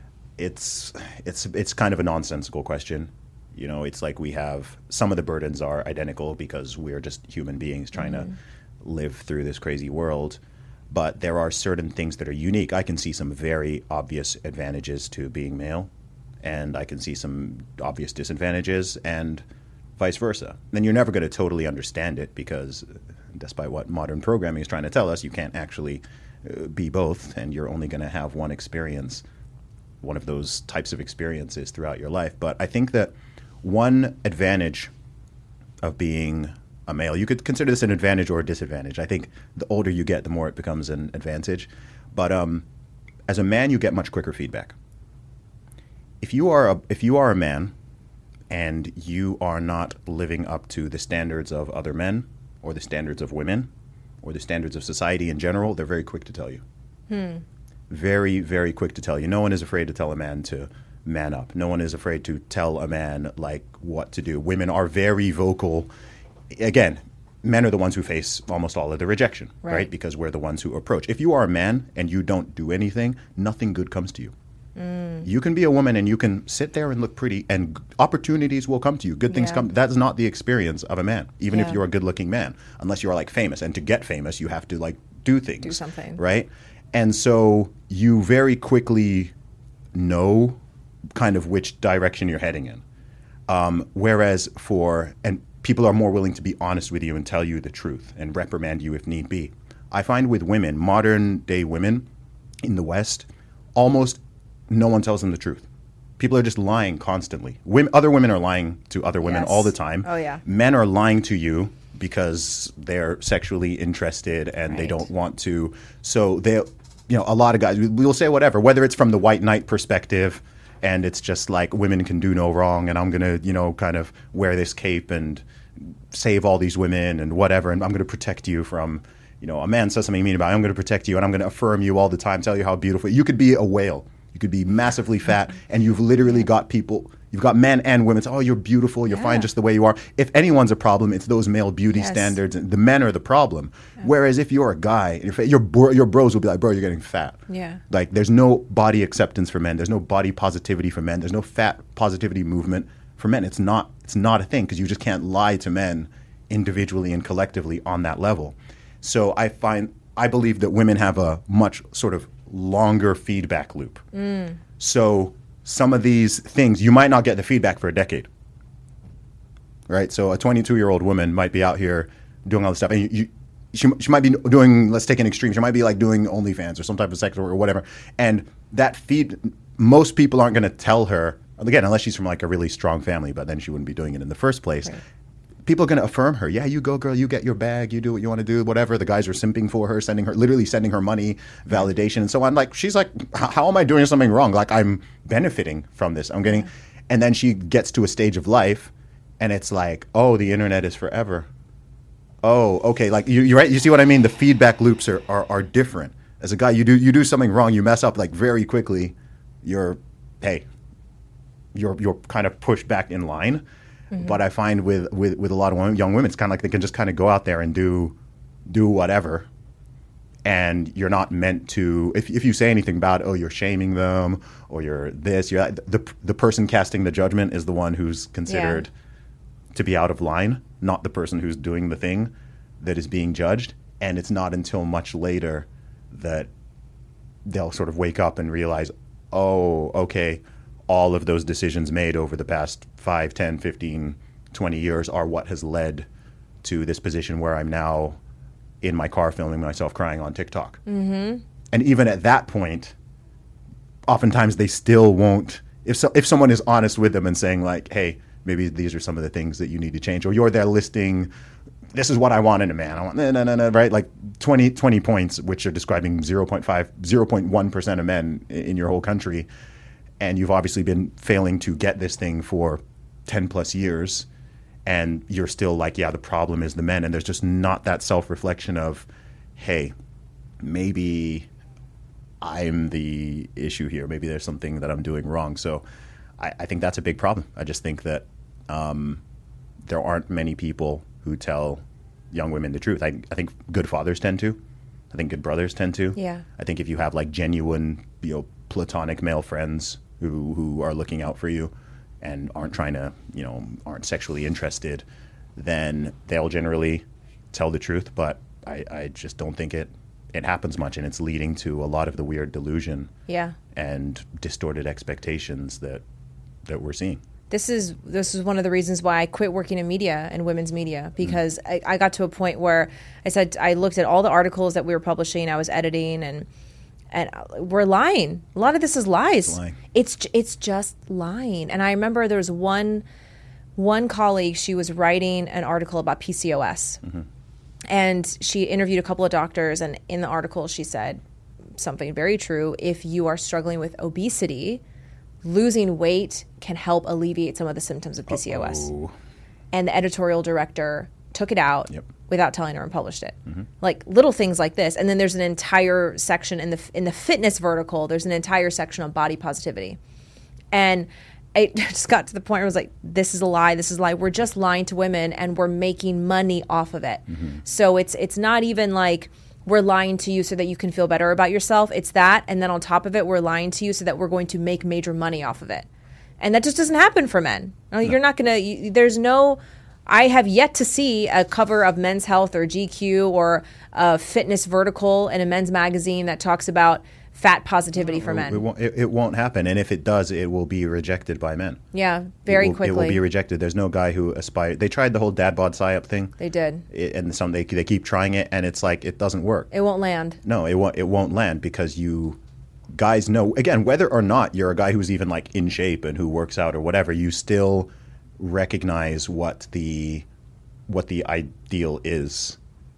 it's it's it's kind of a nonsensical question. You know, it's like we have, some of the burdens are identical because we're just human beings trying mm-hmm. to live through this crazy world. But there are certain things that are unique. I can see some very obvious advantages to being male, and I can see some obvious disadvantages, and vice versa. Then you're never going to totally understand it, because despite what modern programming is trying to tell us, you can't actually uh, be both, and you're only going to have one experience, one of those types of experiences throughout your life. But I think that one advantage of being a male, you could consider this an advantage or a disadvantage. I think the older you get, the more it becomes an advantage. But um, as a man, you get much quicker feedback. If you are a, if you are a man and you are not living up to the standards of other men or the standards of women or the standards of society in general, they're very quick to tell you. Hmm. Very, very quick to tell you. No one is afraid to tell a man to man up. No one is afraid to tell a man like what to do. Women are very vocal. Again, men are the ones who face almost all of the rejection, right. right? Because we're the ones who approach. If you are a man and you don't do anything, nothing good comes to you. Mm. You can be a woman and you can sit there and look pretty, and opportunities will come to you. Good things yeah. come. That's not the experience of a man, even yeah. if you're a good-looking man, unless you're like famous. And to get famous, you have to like do things. Do something. Right? And so you very quickly know kind of which direction you're heading in. Um, whereas for, and people are more willing to be honest with you and tell you the truth and reprimand you if need be. I find with women, modern day women in the West, almost no one tells them the truth. People are just lying constantly. Women, other women are lying to other women yes. all the time. Oh, yeah. Men are lying to you because they're sexually interested and right. they don't want to. So they, you know, a lot of guys, we will say whatever, whether it's from the white knight perspective, and it's just like women can do no wrong, and I'm going to, you know, kind of wear this cape and save all these women and whatever, and I'm going to protect you from, you know, a man says something mean about it, I'm going to protect you, and I'm going to affirm you all the time, tell you how beautiful. You could be a whale. You could be massively fat, and you've literally got people, you've got men and women say, oh, you're beautiful, you're yeah. fine just the way you are. If anyone's a problem, it's those male beauty yes. standards. The men are the problem. Yeah. Whereas if you're a guy, your, your, bro, your bros will be like, bro, you're getting fat. Yeah. Like, there's no body acceptance for men. There's no body positivity for men. There's no fat positivity movement for men. It's not, it's not a thing, because you just can't lie to men individually and collectively on that level. So I find, I believe that women have a much sort of longer feedback loop. Mm. So some of these things, you might not get the feedback for a decade, right? So a twenty-two-year-old woman might be out here doing all this stuff, and you, you, she, she might be doing, let's take an extreme, she might be like doing OnlyFans or some type of sex or whatever, and that feed, most people aren't going to tell her, again, unless she's from like a really strong family, but then she wouldn't be doing it in the first place. Right. People are going to affirm her. Yeah, you go, girl. You get your bag. You do what you want to do. Whatever. The guys are simping for her, sending her, literally sending her money, validation, and so on. Like she's like, how am I doing something wrong? Like I'm benefiting from this. I'm getting, and then she gets to a stage of life, and it's like, oh, the internet is forever. Oh, okay. Like you, you're right. You see what I mean? The feedback loops are, are are different. As a guy, you do you do something wrong, you mess up like very quickly. You're, hey, you're you're kind of pushed back in line. Mm-hmm. But I find with, with, with a lot of women, young women, it's kind of like they can just kind of go out there and do do whatever, and you're not meant to. If if you say anything about, oh, you're shaming them, or you're this, you're the the person casting the judgment is the one who's considered yeah. to be out of line, not the person who's doing the thing that is being judged. And it's not until much later that they'll sort of wake up and realize, oh, okay, all of those decisions made over the past five, ten, fifteen, twenty years are what has led to this position where I'm now in my car filming myself crying on TikTok. Mm-hmm. And even at that point, oftentimes they still won't, if so, if someone is honest with them and saying like, hey, maybe these are some of the things that you need to change, or you're there listing, this is what I want in a man. I want, no, no, no, no, right? Like twenty, twenty points, which are describing zero point five, zero point one percent of men in your whole country. And you've obviously been failing to get this thing for ten plus years, and you're still like, yeah, the problem is the men. And there's just not that self-reflection of, hey, maybe I'm the issue here. Maybe there's something that I'm doing wrong. So I, I think that's a big problem. I just think that um, there aren't many people who tell young women the truth. I, I think good fathers tend to. I think good brothers tend to. Yeah. I think if you have like genuine, you know, platonic male friends who who are looking out for you and aren't trying to, you know, aren't sexually interested, then they'll generally tell the truth. But I, I just don't think it it happens much, and it's leading to a lot of the weird delusion yeah. and distorted expectations that that we're seeing. This is this is one of the reasons why I quit working in media and women's media, because mm. I, I got to a point where I said I looked at all the articles that we were publishing, I was editing, and and we're lying. A lot of this is lies. It's lying. It's it's just lying. And I remember there was one one colleague, she was writing an article about P C O S, mm-hmm. and she interviewed a couple of doctors, and in the article she said something very true. If you are struggling with obesity, losing weight can help alleviate some of the symptoms of P C O S. Uh-oh. And the editorial director took it out yep. without telling her and published it. Mm-hmm. Like little things like this. And then there's an entire section in the in the fitness vertical, there's an entire section on body positivity. And it just got to the point where I was like, this is a lie, this is a lie. We're just lying to women and we're making money off of it. Mm-hmm. So it's it's not even like we're lying to you so that you can feel better about yourself. It's that, and then on top of it, we're lying to you so that we're going to make major money off of it. And that just doesn't happen for men. No. You're not going to, there's no, I have yet to see a cover of Men's Health or G Q or a fitness vertical in a men's magazine that talks about fat positivity for men. It won't, it, it won't happen. And if it does, it will be rejected by men. Yeah, very it will, quickly. It will be rejected. There's no guy who aspired. They tried the whole dad bod psyop thing. They did. It, and some they they keep trying it, and it's like it doesn't work. It won't land. No, it won't. It won't land because you guys know, again, whether or not you're a guy who's even like in shape and who works out or whatever, you still recognize what the what the ideal is.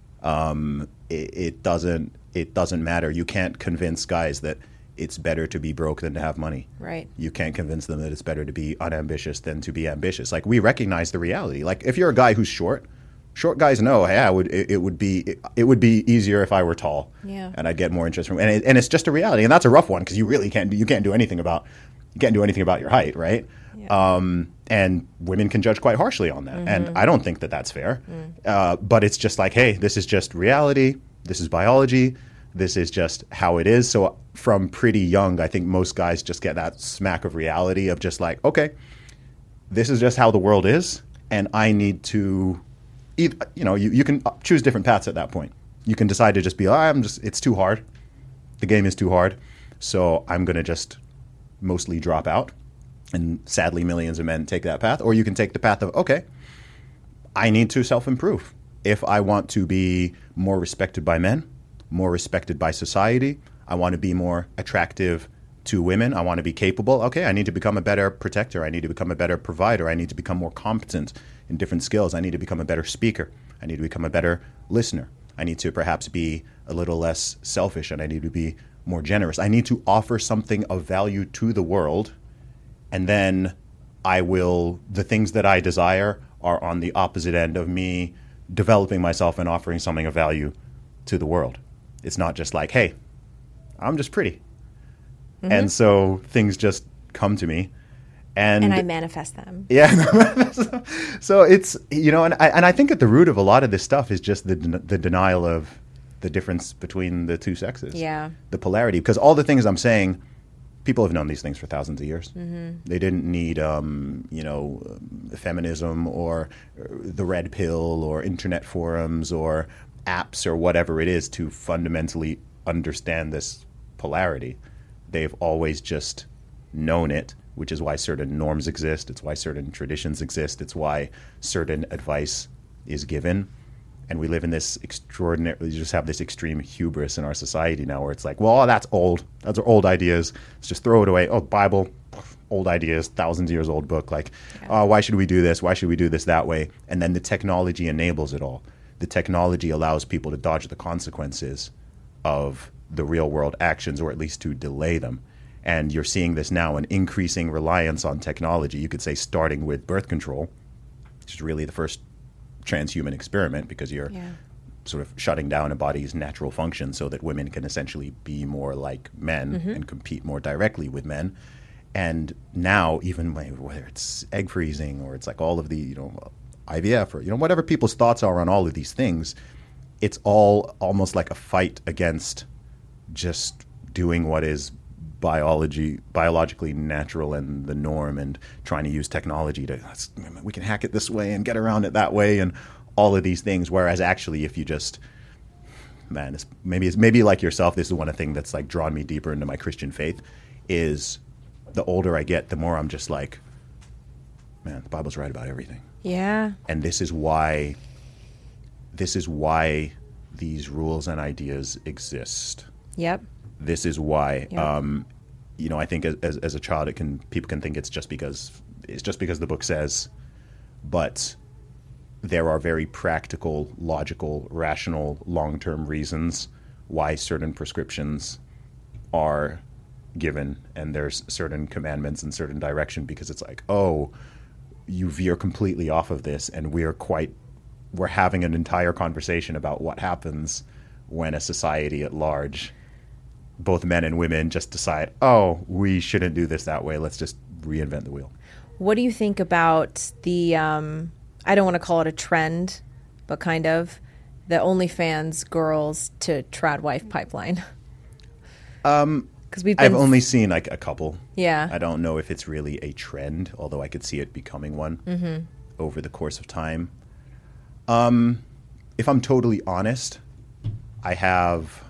Um, it, it doesn't it doesn't matter. You can't convince guys that it's better to be broke than to have money. Right. You can't convince them that it's better to be unambitious than to be ambitious. Like, we recognize the reality. Like, if you're a guy who's short, short guys know, hey, I would it, it would be it, it would be easier if I were tall. Yeah. And I'd get more interest from and it, and it's just a reality, and that's a rough one because you really can't do, you can't do anything about you can't do anything about your height, right? Yeah. Um, and women can judge quite harshly on that, mm-hmm. and I don't think that that's fair. Mm. Uh, but it's just like, hey, this is just reality. This is biology. This is just how it is. So from pretty young, I think most guys just get that smack of reality of just like, okay, this is just how the world is, and I need to, either, you know, you, you can choose different paths at that point. You can decide to just be, oh, I'm just, it's too hard. The game is too hard, so I'm going to just mostly drop out. And sadly, millions of men take that path. Or you can take the path of, okay, I need to self-improve. If I want to be more respected by men, more respected by society, I want to be more attractive to women. I want to be capable. Okay, I need to become a better protector. I need to become a better provider. I need to become more competent in different skills. I need to become a better speaker. I need to become a better listener. I need to perhaps be a little less selfish, and I need to be more generous. I need to offer something of value to the world, and then I will, the things that I desire are on the opposite end of me developing myself and offering something of value to the world. It's not just like, hey, I'm just pretty. Mm-hmm. And so things just come to me. And, and I manifest them. Yeah. So it's, you know, and I, and I think at the root of a lot of this stuff is just the the denial of the difference between the two sexes. Yeah. The polarity. Because all the things I'm saying, people have known these things for thousands of years. Mm-hmm. They didn't need, um, you know, feminism or the red pill or internet forums or apps or whatever it is to fundamentally understand this polarity. They've always just known it, which is why certain norms exist. It's why certain traditions exist. It's why certain advice is given. And we live in this extraordinary, we just have this extreme hubris in our society now where it's like, well, that's old. Those are old ideas. Let's just throw it away. Oh, Bible, old ideas, thousands of years old book. Like, yeah. oh, why should we do this? Why should we do this that way? And then the technology enables it all. The technology allows people to dodge the consequences of the real world actions, or at least to delay them. And you're seeing this now, an increasing reliance on technology. You could say starting with birth control, which is really the first transhuman experiment, because you're yeah. sort of shutting down a body's natural function so that women can essentially be more like men mm-hmm. and compete more directly with men. And now, even whether it's egg freezing or it's like all of the, you know, I V F or, you know, whatever people's thoughts are on all of these things, it's all almost like a fight against just doing what is biology, biologically natural and the norm, and trying to use technology to, we can hack it this way and get around it that way and all of these things. Whereas actually, if you just, man, it's, maybe it's maybe like yourself, this is one thing that's like drawn me deeper into my Christian faith, is the older I get, the more I'm just like, man, the Bible's right about everything. Yeah. And this is why, this is why these rules and ideas exist. Yep. This is why, yep. um, you know, I think as, as a child, it can people can think it's just because it's just because the book says, but there are very practical, logical, rational, long-term reasons why certain prescriptions are given, and there's certain commandments and certain direction, because it's like, oh, you veer completely off of this, and we're quite we're having an entire conversation about what happens when a society at large, both men and women, just decide, oh, we shouldn't do this that way. Let's just reinvent the wheel. What do you think about the, um, I don't want to call it a trend, but kind of, the OnlyFans girls to trad wife pipeline? Um, Because we've been I've only seen like a couple. Yeah. I don't know if it's really a trend, although I could see it becoming one mm-hmm. over the course of time. Um, if I'm totally honest, I have,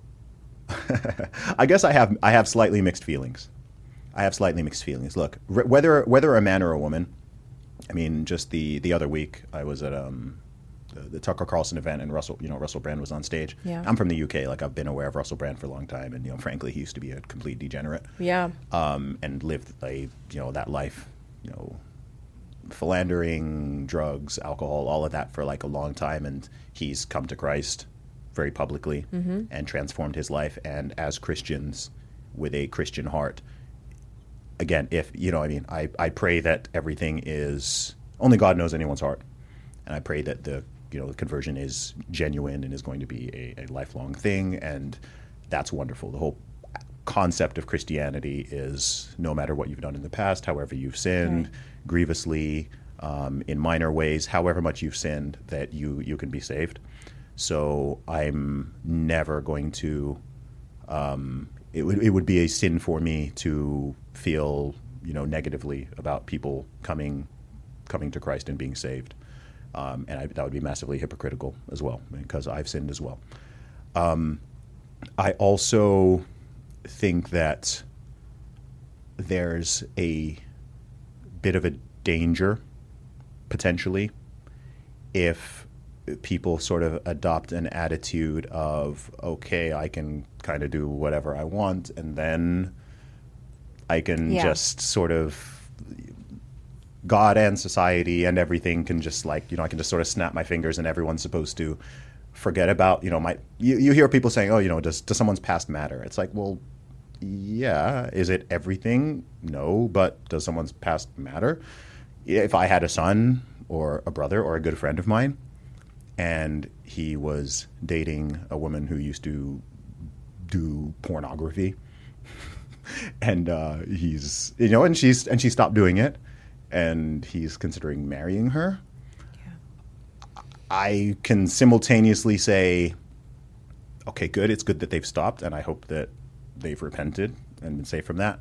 I guess I have, I have slightly mixed feelings. I have slightly mixed feelings. Look, r- whether whether a man or a woman, I mean, just the, the other week I was at um, the, the Tucker Carlson event, and Russell, you know, Russell Brand was on stage. Yeah. I'm from the U K. Like, I've been aware of Russell Brand for a long time, and you know, frankly, he used to be a complete degenerate. Yeah. Um, and lived a you know that life, you know. philandering, drugs, alcohol, all of that for like a long time, and he's come to Christ very publicly mm-hmm. and transformed his life. And as Christians with a Christian heart, again, if you know, I mean, I, I pray that everything is, only God knows anyone's heart, and I pray that the you know the conversion is genuine and is going to be a, a lifelong thing, and that's wonderful. The whole concept of Christianity is no matter what you've done in the past, however you've sinned, right. grievously, um, in minor ways, however much you've sinned, that you, you can be saved. So I'm never going to, um, it would it would be a sin for me to feel, you know, negatively about people coming coming to Christ and being saved. Um, and I, that would be massively hypocritical as well, because I've sinned as well. Um, I also think that there's a bit of a danger, potentially, if people sort of adopt an attitude of, okay, I can kind of do whatever I want, and then I can Yeah. just sort of God and society and everything can just like, you know, I can just sort of snap my fingers and everyone's supposed to forget about, you know, my, you, you hear people saying, oh, you know, does, does someone's past matter? It's like, well, yeah. Is it everything? No. But does someone's past matter? If I had a son or a brother or a good friend of mine and he was dating a woman who used to do pornography and uh, he's, you know, and she's, and she stopped doing it and he's considering marrying her, yeah. I can simultaneously say, okay, good. It's good that they've stopped, and I hope that they've repented and been safe from that.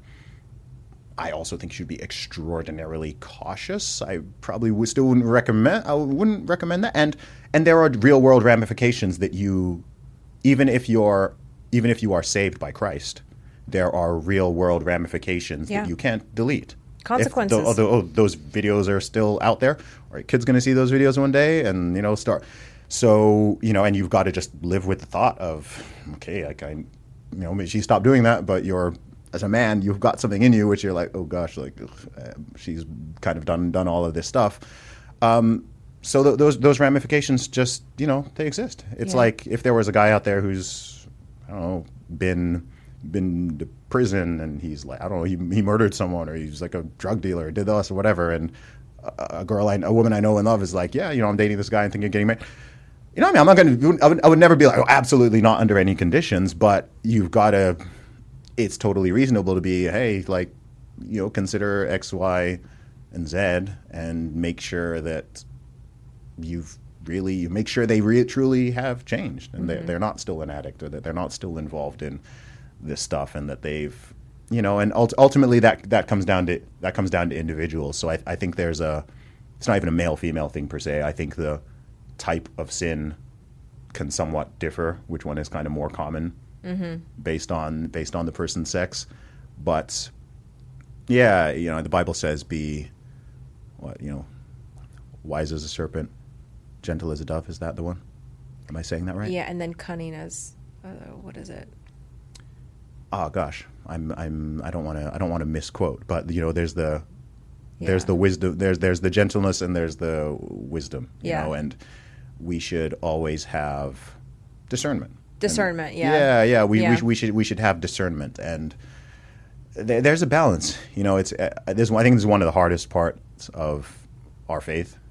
I also think you should be extraordinarily cautious. I probably would, still wouldn't recommend. I wouldn't recommend that. And and there are real world ramifications that you, even if you're, even if you are saved by Christ, there are real world ramifications yeah. that you can't delete. Consequences. If the, oh, those videos are still out there. All right, kid's going to see those videos one day, and you know, start. So you know, and you've got to just live with the thought of, okay, like I, you know, maybe she stopped doing that, but you're, as a man, you've got something in you which you're like, oh gosh, like ugh, she's kind of done done all of this stuff. Um, so th- those those ramifications just, you know, they exist. It's yeah. like if there was a guy out there who's, I don't know, been. been to prison and he's like, I don't know, he, he murdered someone or he's like a drug dealer or did this or whatever, and a, a girl, I, a woman I know and love is like, yeah, you know, I'm dating this guy and thinking of getting married. You know what I mean? I'm not going to, I would, I would never be like, oh, absolutely not under any conditions, but you've got to, it's totally reasonable to be, hey, like, you know, consider X, Y, and Z and make sure that you've really, you make sure they re- truly have changed and mm-hmm. they're, they're not still an addict or that they're not still involved in this stuff and that they've, you know, and ult- ultimately that that comes down to that comes down to individuals. So I, I think there's a, it's not even a male female thing per se. I think the type of sin can somewhat differ. Which one is kind of more common mm-hmm. based on based on the person's sex, but yeah, you know, the Bible says be, what, you know, wise as a serpent, gentle as a dove. Is that the one? Am I saying that right? Yeah, and then cunning as uh, what is it? Oh gosh, I'm I'm I don't want to I don't want to misquote, but you know, there's the yeah. there's the wisdom, there's there's the gentleness, and there's the wisdom. You yeah. know, and we should always have discernment. Discernment, and, yeah. Yeah, yeah. We, yeah. we we should we should have discernment, and th- there's a balance. You know, it's uh, this. I think this is one of the hardest parts of our faith,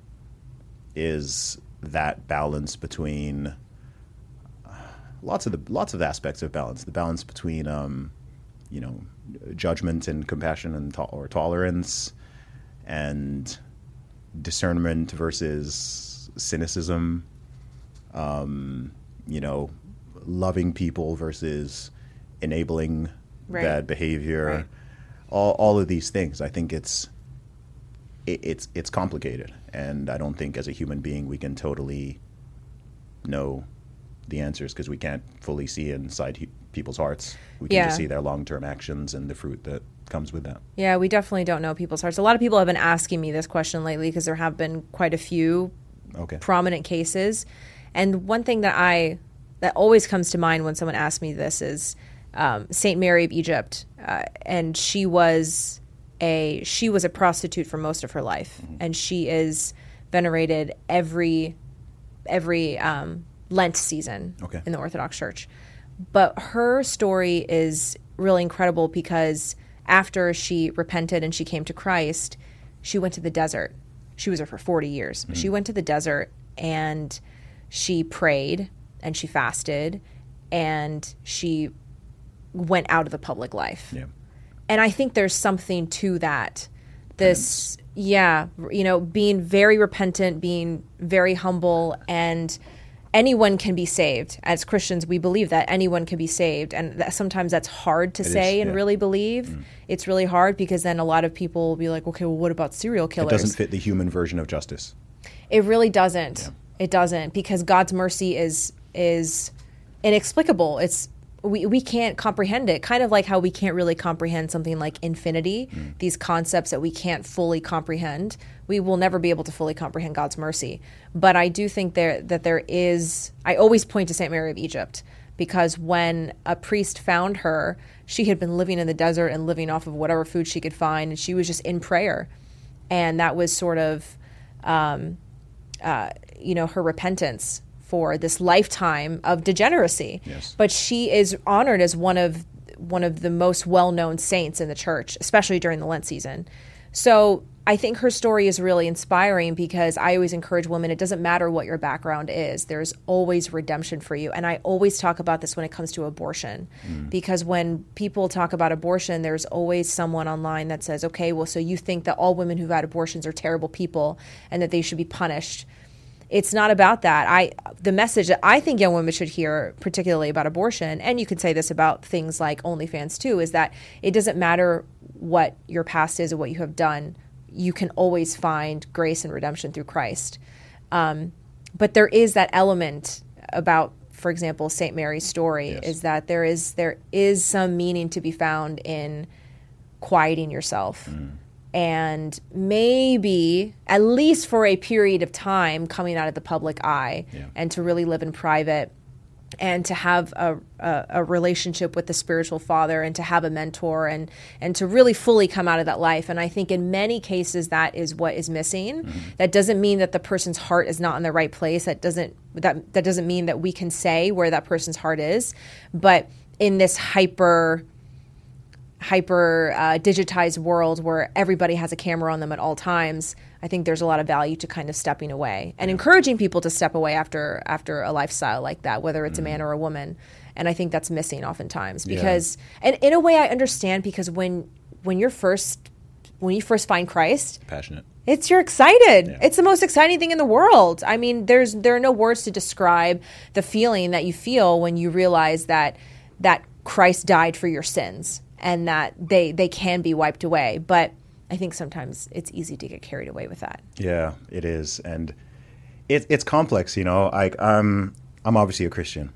is that balance between. Lots of the lots of aspects of balance. The balance between, um, you know, judgment and compassion and to- or tolerance, and discernment versus cynicism. Um, you know, loving people versus enabling right. bad behavior. Right. All all of these things. I think it's it, it's it's complicated, and I don't think as a human being we can totally know the answers because we can't fully see inside he- people's hearts. We can yeah. just see their long-term actions and the fruit that comes with that. Yeah, we definitely don't know people's hearts. A lot of people have been asking me this question lately because there have been quite a few okay. prominent cases. And one thing that I that always comes to mind when someone asks me this is um, Saint Mary of Egypt, uh, and she was a she was a prostitute for most of her life, mm-hmm. and she is venerated every every. Um, Lent season okay. in the Orthodox Church. But her story is really incredible because after she repented and she came to Christ, she went to the desert. She was there for forty years. Mm-hmm. She went to the desert and she prayed and she fasted and she went out of the public life. Yeah. And I think there's something to that. This, Penance. yeah, you know, being very repentant, being very humble, and anyone can be saved. As Christians, we believe that anyone can be saved. And that sometimes that's hard to it say is, and yeah. really believe. Mm. It's really hard because then a lot of people will be like, okay, well, what about serial killers? It doesn't fit the human version of justice. It really doesn't. Yeah. It doesn't, because God's mercy is is inexplicable. It's we, we can't comprehend it. Kind of like how we can't really comprehend something like infinity, mm. these concepts that we can't fully comprehend. We will never be able to fully comprehend God's mercy. But I do think there that there is, I always point to Saint Mary of Egypt because when a priest found her, she had been living in the desert and living off of whatever food she could find, and she was just in prayer. And that was sort of, um, uh, you know, her repentance for this lifetime of degeneracy. Yes. But she is honored as one of one of the most well-known saints in the church, especially during the Lent season. So I think her story is really inspiring because I always encourage women, it doesn't matter what your background is, there's always redemption for you. And I always talk about this when it comes to abortion, mm. because when people talk about abortion, there's always someone online that says, okay, well, so you think that all women who've had abortions are terrible people and that they should be punished. It's not about that. I the message that I think young women should hear, particularly about abortion, and you could say this about things like OnlyFans too, is that it doesn't matter what your past is or what you have done. You can always find grace and redemption through Christ. Um, but there is that element about, for example, Saint Mary's story, yes. is that there is there is some meaning to be found in quieting yourself. Mm. And maybe, at least for a period of time, coming out of the public eye, yeah. and to really live in private, and to have a, a, a relationship with the spiritual father, and to have a mentor, and, and to really fully come out of that life. And I think in many cases that is what is missing. Mm-hmm. That doesn't mean that the person's heart is not in the right place. That doesn't that that doesn't mean that we can say where that person's heart is. But in this hyper hyper uh, digitized world where everybody has a camera on them at all times, I think there's a lot of value to kind of stepping away and yeah. encouraging people to step away after after a lifestyle like that, whether it's mm. a man or a woman. And I think that's missing oftentimes because, yeah. and in a way I understand, because when when you're first when you first find Christ, passionate, it's you're excited. Yeah. It's the most exciting thing in the world. I mean, there's there are no words to describe the feeling that you feel when you realize that that Christ died for your sins, and that they, they can be wiped away. But I think sometimes it's easy to get carried away with that. Yeah, it is. And it, it's complex, you know. I, I'm, I'm obviously a Christian,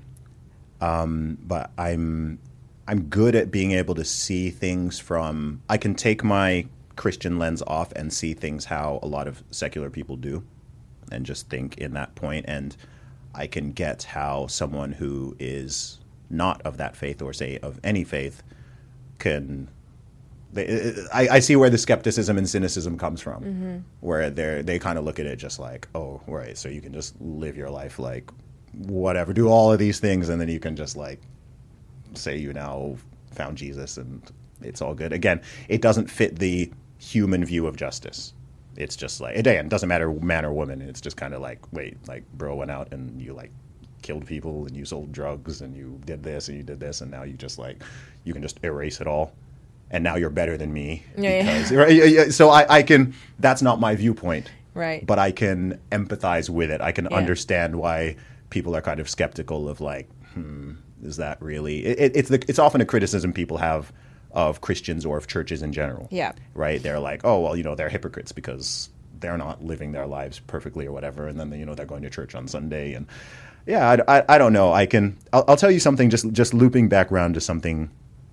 um, but I'm, I'm good at being able to see things from – I can take my Christian lens off and see things how a lot of secular people do and just think in that point. And I can get how someone who is not of that faith, or say of any faith – can they, I, I see where the skepticism and cynicism comes from, mm-hmm. where they they kind of look at it just like, oh, right, so you can just live your life like whatever, do all of these things, and then you can just like say you now found Jesus and it's all good. Again, it doesn't fit the human view of justice. It's just like, again, it doesn't matter man or woman. It's just kind of like, wait, like bro went out and you like killed people and you sold drugs and you did this and you did this, and now you just like you can just erase it all, and now you're better than me. Yeah, because, yeah. Right? So I, I can that's not my viewpoint, right? But I can empathize with it. I can yeah. understand why people are kind of skeptical of like, hmm, is that really? It, it's the it's often a criticism people have of Christians or of churches in general. Yeah, right. They're like, oh well, you know, they're hypocrites because they're not living their lives perfectly or whatever, and then you know they're going to church on Sunday and. Yeah, I, I, I don't know. I can. I'll, I'll tell you something. Just just looping back around to something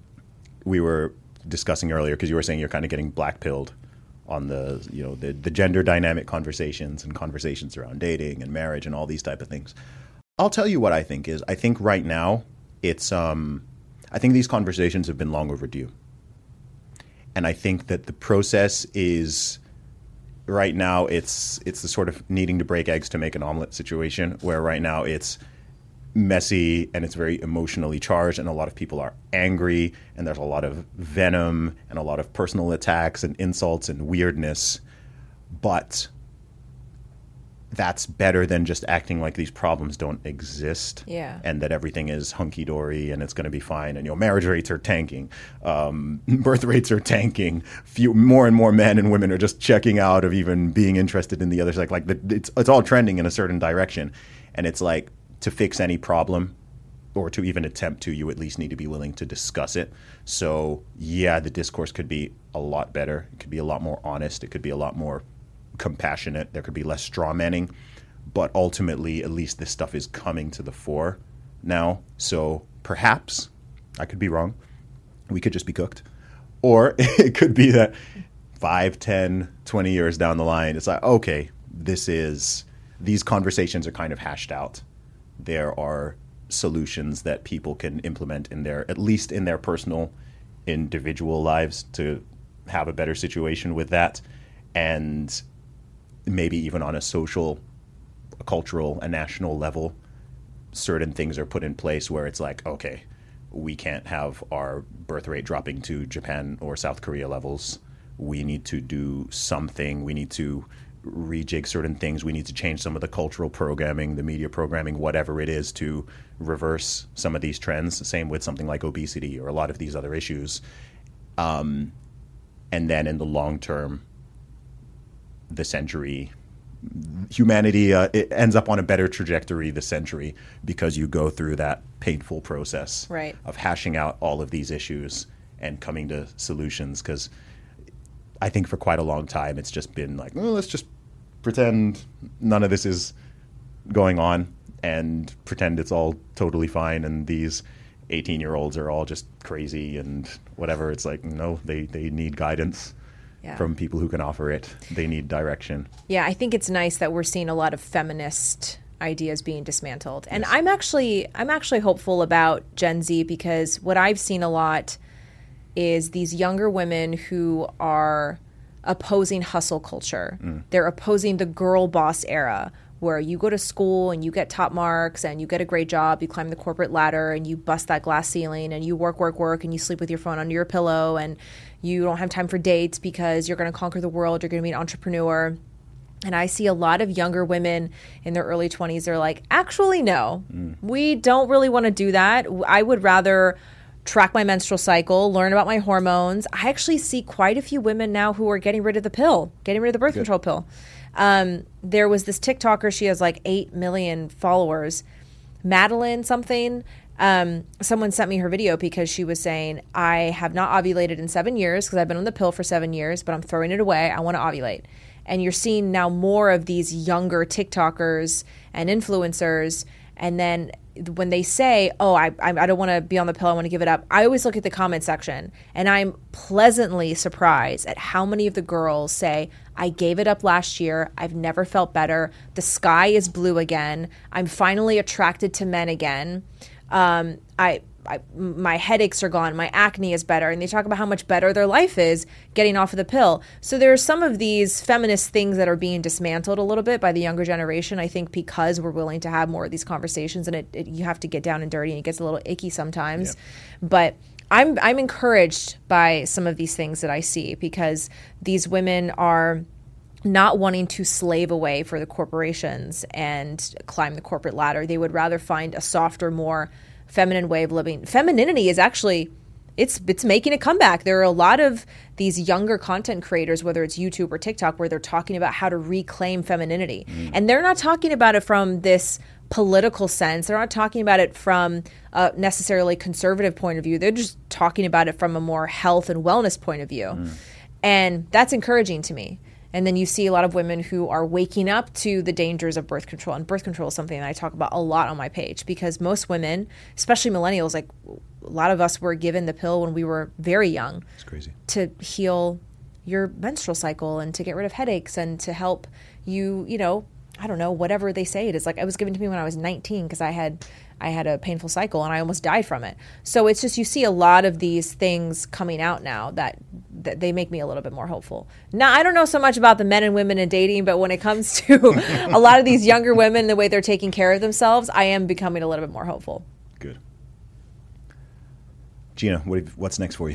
we were discussing earlier, because you were saying you're kind of getting black-pilled on the you know the, the gender dynamic conversations and conversations around dating and marriage and all these type of things. I'll tell you what I think is. I think right now it's. Um, I think these conversations have been long overdue, and I think that the process is. Right now, it's it's the sort of needing to break eggs to make an omelet situation, where right now it's messy and it's very emotionally charged, and a lot of people are angry, and there's a lot of venom and a lot of personal attacks and insults and weirdness. But that's better than just acting like these problems don't exist, yeah. and that everything is hunky-dory and it's going to be fine, and you know marriage rates are tanking, um, birth rates are tanking, few more and more men and women are just checking out of even being interested in the other sex. Like the, it's it's all trending in a certain direction, and it's like to fix any problem or to even attempt to, you at least need to be willing to discuss it. So yeah, the discourse could be a lot better. It could be a lot more honest. It could be a lot more compassionate. There could be less straw manning, but ultimately at least this stuff is coming to the fore now. So perhaps, I could be wrong, we could just be cooked, or it could be that five, ten, twenty years down the line it's like, okay, this is these conversations are kind of hashed out. There are solutions that people can implement in their, at least in their personal, individual lives, to have a better situation with that. And maybe even on a social, a cultural, a national level, certain things are put in place where it's like, okay, we can't have our birth rate dropping to Japan or South Korea levels. We need to do something. We need to rejig certain things. We need to change some of the cultural programming, the media programming, whatever it is, to reverse some of these trends. Same with something like obesity or a lot of these other issues. Um, and then in the long term, the century, humanity uh, it ends up on a better trajectory this century, because you go through that painful process right. of hashing out all of these issues and coming to solutions. Because I think for quite a long time it's just been like, well, let's just pretend none of this is going on and pretend it's all totally fine, and these eighteen-year-olds are all just crazy and whatever. It's like, no, they, they need guidance. Yeah. From people who can offer it. They need direction. Yeah, I think it's nice that we're seeing a lot of feminist ideas being dismantled. And Yes. I'm actually I'm actually hopeful about Gen Z, because what I've seen a lot is these younger women who are opposing hustle culture. Mm. They're opposing the girl boss era, where you go to school and you get top marks and you get a great job, you climb the corporate ladder and you bust that glass ceiling and you work, work, work, and you sleep with your phone under your pillow, and you don't have time for dates because you're going to conquer the world, you're going to be an entrepreneur. And I see a lot of younger women in their early twenties, they're like, actually, no, mm. we don't really want to do that. I would rather track my menstrual cycle, learn about my hormones. I actually see quite a few women now who are getting rid of the pill, getting rid of the birth Good. control pill. Um, there was this TikToker, she has like eight million followers, Madeline something. Um, someone sent me her video because she was saying, I have not ovulated in seven years because I've been on the pill for seven years, but I'm throwing it away. I want to ovulate. And you're seeing now more of these younger TikTokers and influencers. And then when they say, oh, I, I, I don't want to be on the pill, I want to give it up, I always look at the comment section and I'm pleasantly surprised at how many of the girls say, I gave it up last year. I've never felt better. The sky is blue again. I'm finally attracted to men again. Um, I, I, my headaches are gone. My acne is better. And they talk about how much better their life is getting off of the pill. So there are some of these feminist things that are being dismantled a little bit by the younger generation, I think, because we're willing to have more of these conversations, and it, it, you have to get down and dirty, and it gets a little icky sometimes. Yeah. But I'm, I'm encouraged by some of these things that I see, because these women are not wanting to slave away for the corporations and climb the corporate ladder. They would rather find a softer, more feminine way of living. Femininity is actually, it's it's making a comeback. There are a lot of these younger content creators, whether it's YouTube or TikTok, where they're talking about how to reclaim femininity. Mm. And they're not talking about it from this political sense. They're not talking about it from a necessarily conservative point of view. They're just talking about it from a more health and wellness point of view. Mm. And that's encouraging to me. And then you see a lot of women who are waking up to the dangers of birth control. And birth control is something that I talk about a lot on my page, because most women, especially millennials, like a lot of us were given the pill when we were very young. It's crazy. To heal your menstrual cycle and to get rid of headaches and to help you, you know, I don't know, whatever they say it is. Like, it was given to me when I was nineteen because I had I had a painful cycle and I almost died from it. So it's just, you see a lot of these things coming out now that, that they make me a little bit more hopeful. Now, I don't know so much about the men and women in dating, but when it comes to a lot of these younger women, the way they're taking care of themselves, I am becoming a little bit more hopeful. Good. Gina, what, what's next for you?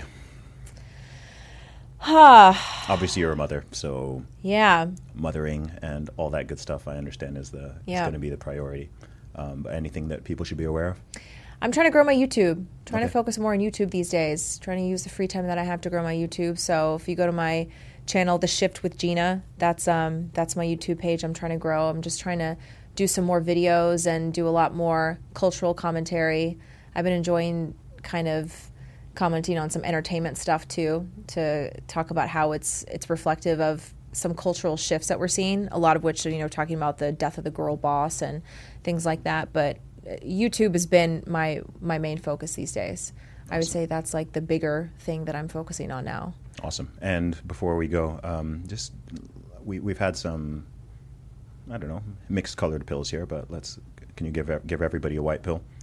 Obviously, you're a mother, so yeah, mothering and all that good stuff, I understand, is the yeah. is going to be the priority. Um, but anything that people should be aware of? I'm trying to grow my YouTube. Trying okay. to focus more on YouTube these days. Trying to use the free time that I have to grow my YouTube. So if you go to my channel, The Shift with Gina, that's um that's my YouTube page. I'm trying to grow. I'm just trying to do some more videos and do a lot more cultural commentary. I've been enjoying kind of commenting on some entertainment stuff too, to talk about how it's it's reflective of some cultural shifts that we're seeing, a lot of which are, you know, talking about the death of the girl boss and things like that. But YouTube has been my my main focus these days. Awesome. I would say that's like the bigger thing that I'm focusing on now. Awesome. And before we go, um, just we we've had some, I don't know, mixed colored pills here, but let's can you give give everybody a white pill?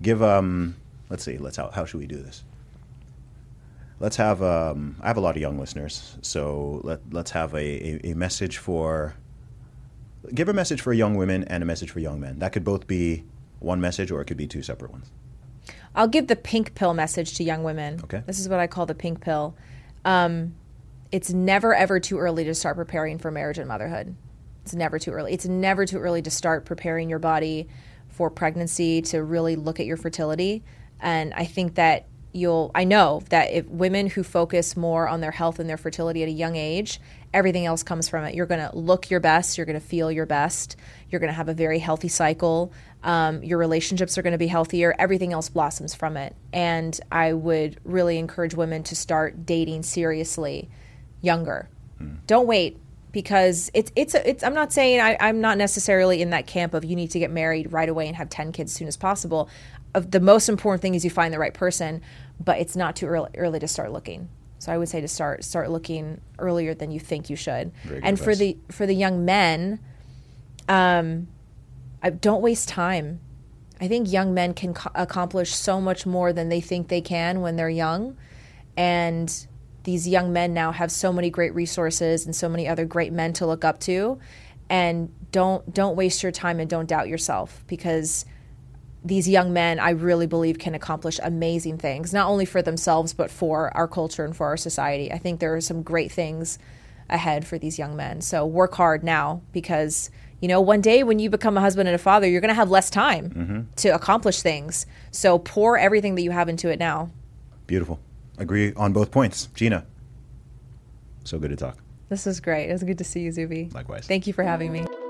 Give um, let's see, let's how how should we do this? Let's have um, I have a lot of young listeners, so let let's have a, a, a message for. Give a message for young women and a message for young men. That could both be one message, or it could be two separate ones. I'll give the pink pill message to young women. Okay. This is what I call the pink pill. Um, it's never, ever too early to start preparing for marriage and motherhood. It's never too early. It's never too early to start preparing your body for pregnancy, to really look at your fertility. And I think that you'll, I know that if women who focus more on their health and their fertility at a young age, everything else comes from it. You're going to look your best. You're going to feel your best. You're going to have a very healthy cycle. Um, your relationships are going to be healthier. Everything else blossoms from it. And I would really encourage women to start dating seriously younger. Hmm. Don't wait, because it's it's a, it's. I'm not saying I, I'm not necessarily in that camp of you need to get married right away and have ten kids as soon as possible. Of the most important thing is you find the right person, but it's not too early, early to start looking. So I would say to start start looking earlier than you think you should. And for the for the young men, um, I, don't waste time. I think young men can co- accomplish so much more than they think they can when they're young, and these young men now have so many great resources and so many other great men to look up to. And don't don't waste your time and don't doubt yourself, because these young men, I really believe, can accomplish amazing things, not only for themselves, but for our culture and for our society. I think there are some great things ahead for these young men. So work hard now, because, you know, one day when you become a husband and a father, you're going to have less time mm-hmm. to accomplish things. So pour everything that you have into it now. Beautiful. Agree on both points. Gina, so good to talk. This is great. It was good to see you, Zuby. Likewise. Thank you for having me.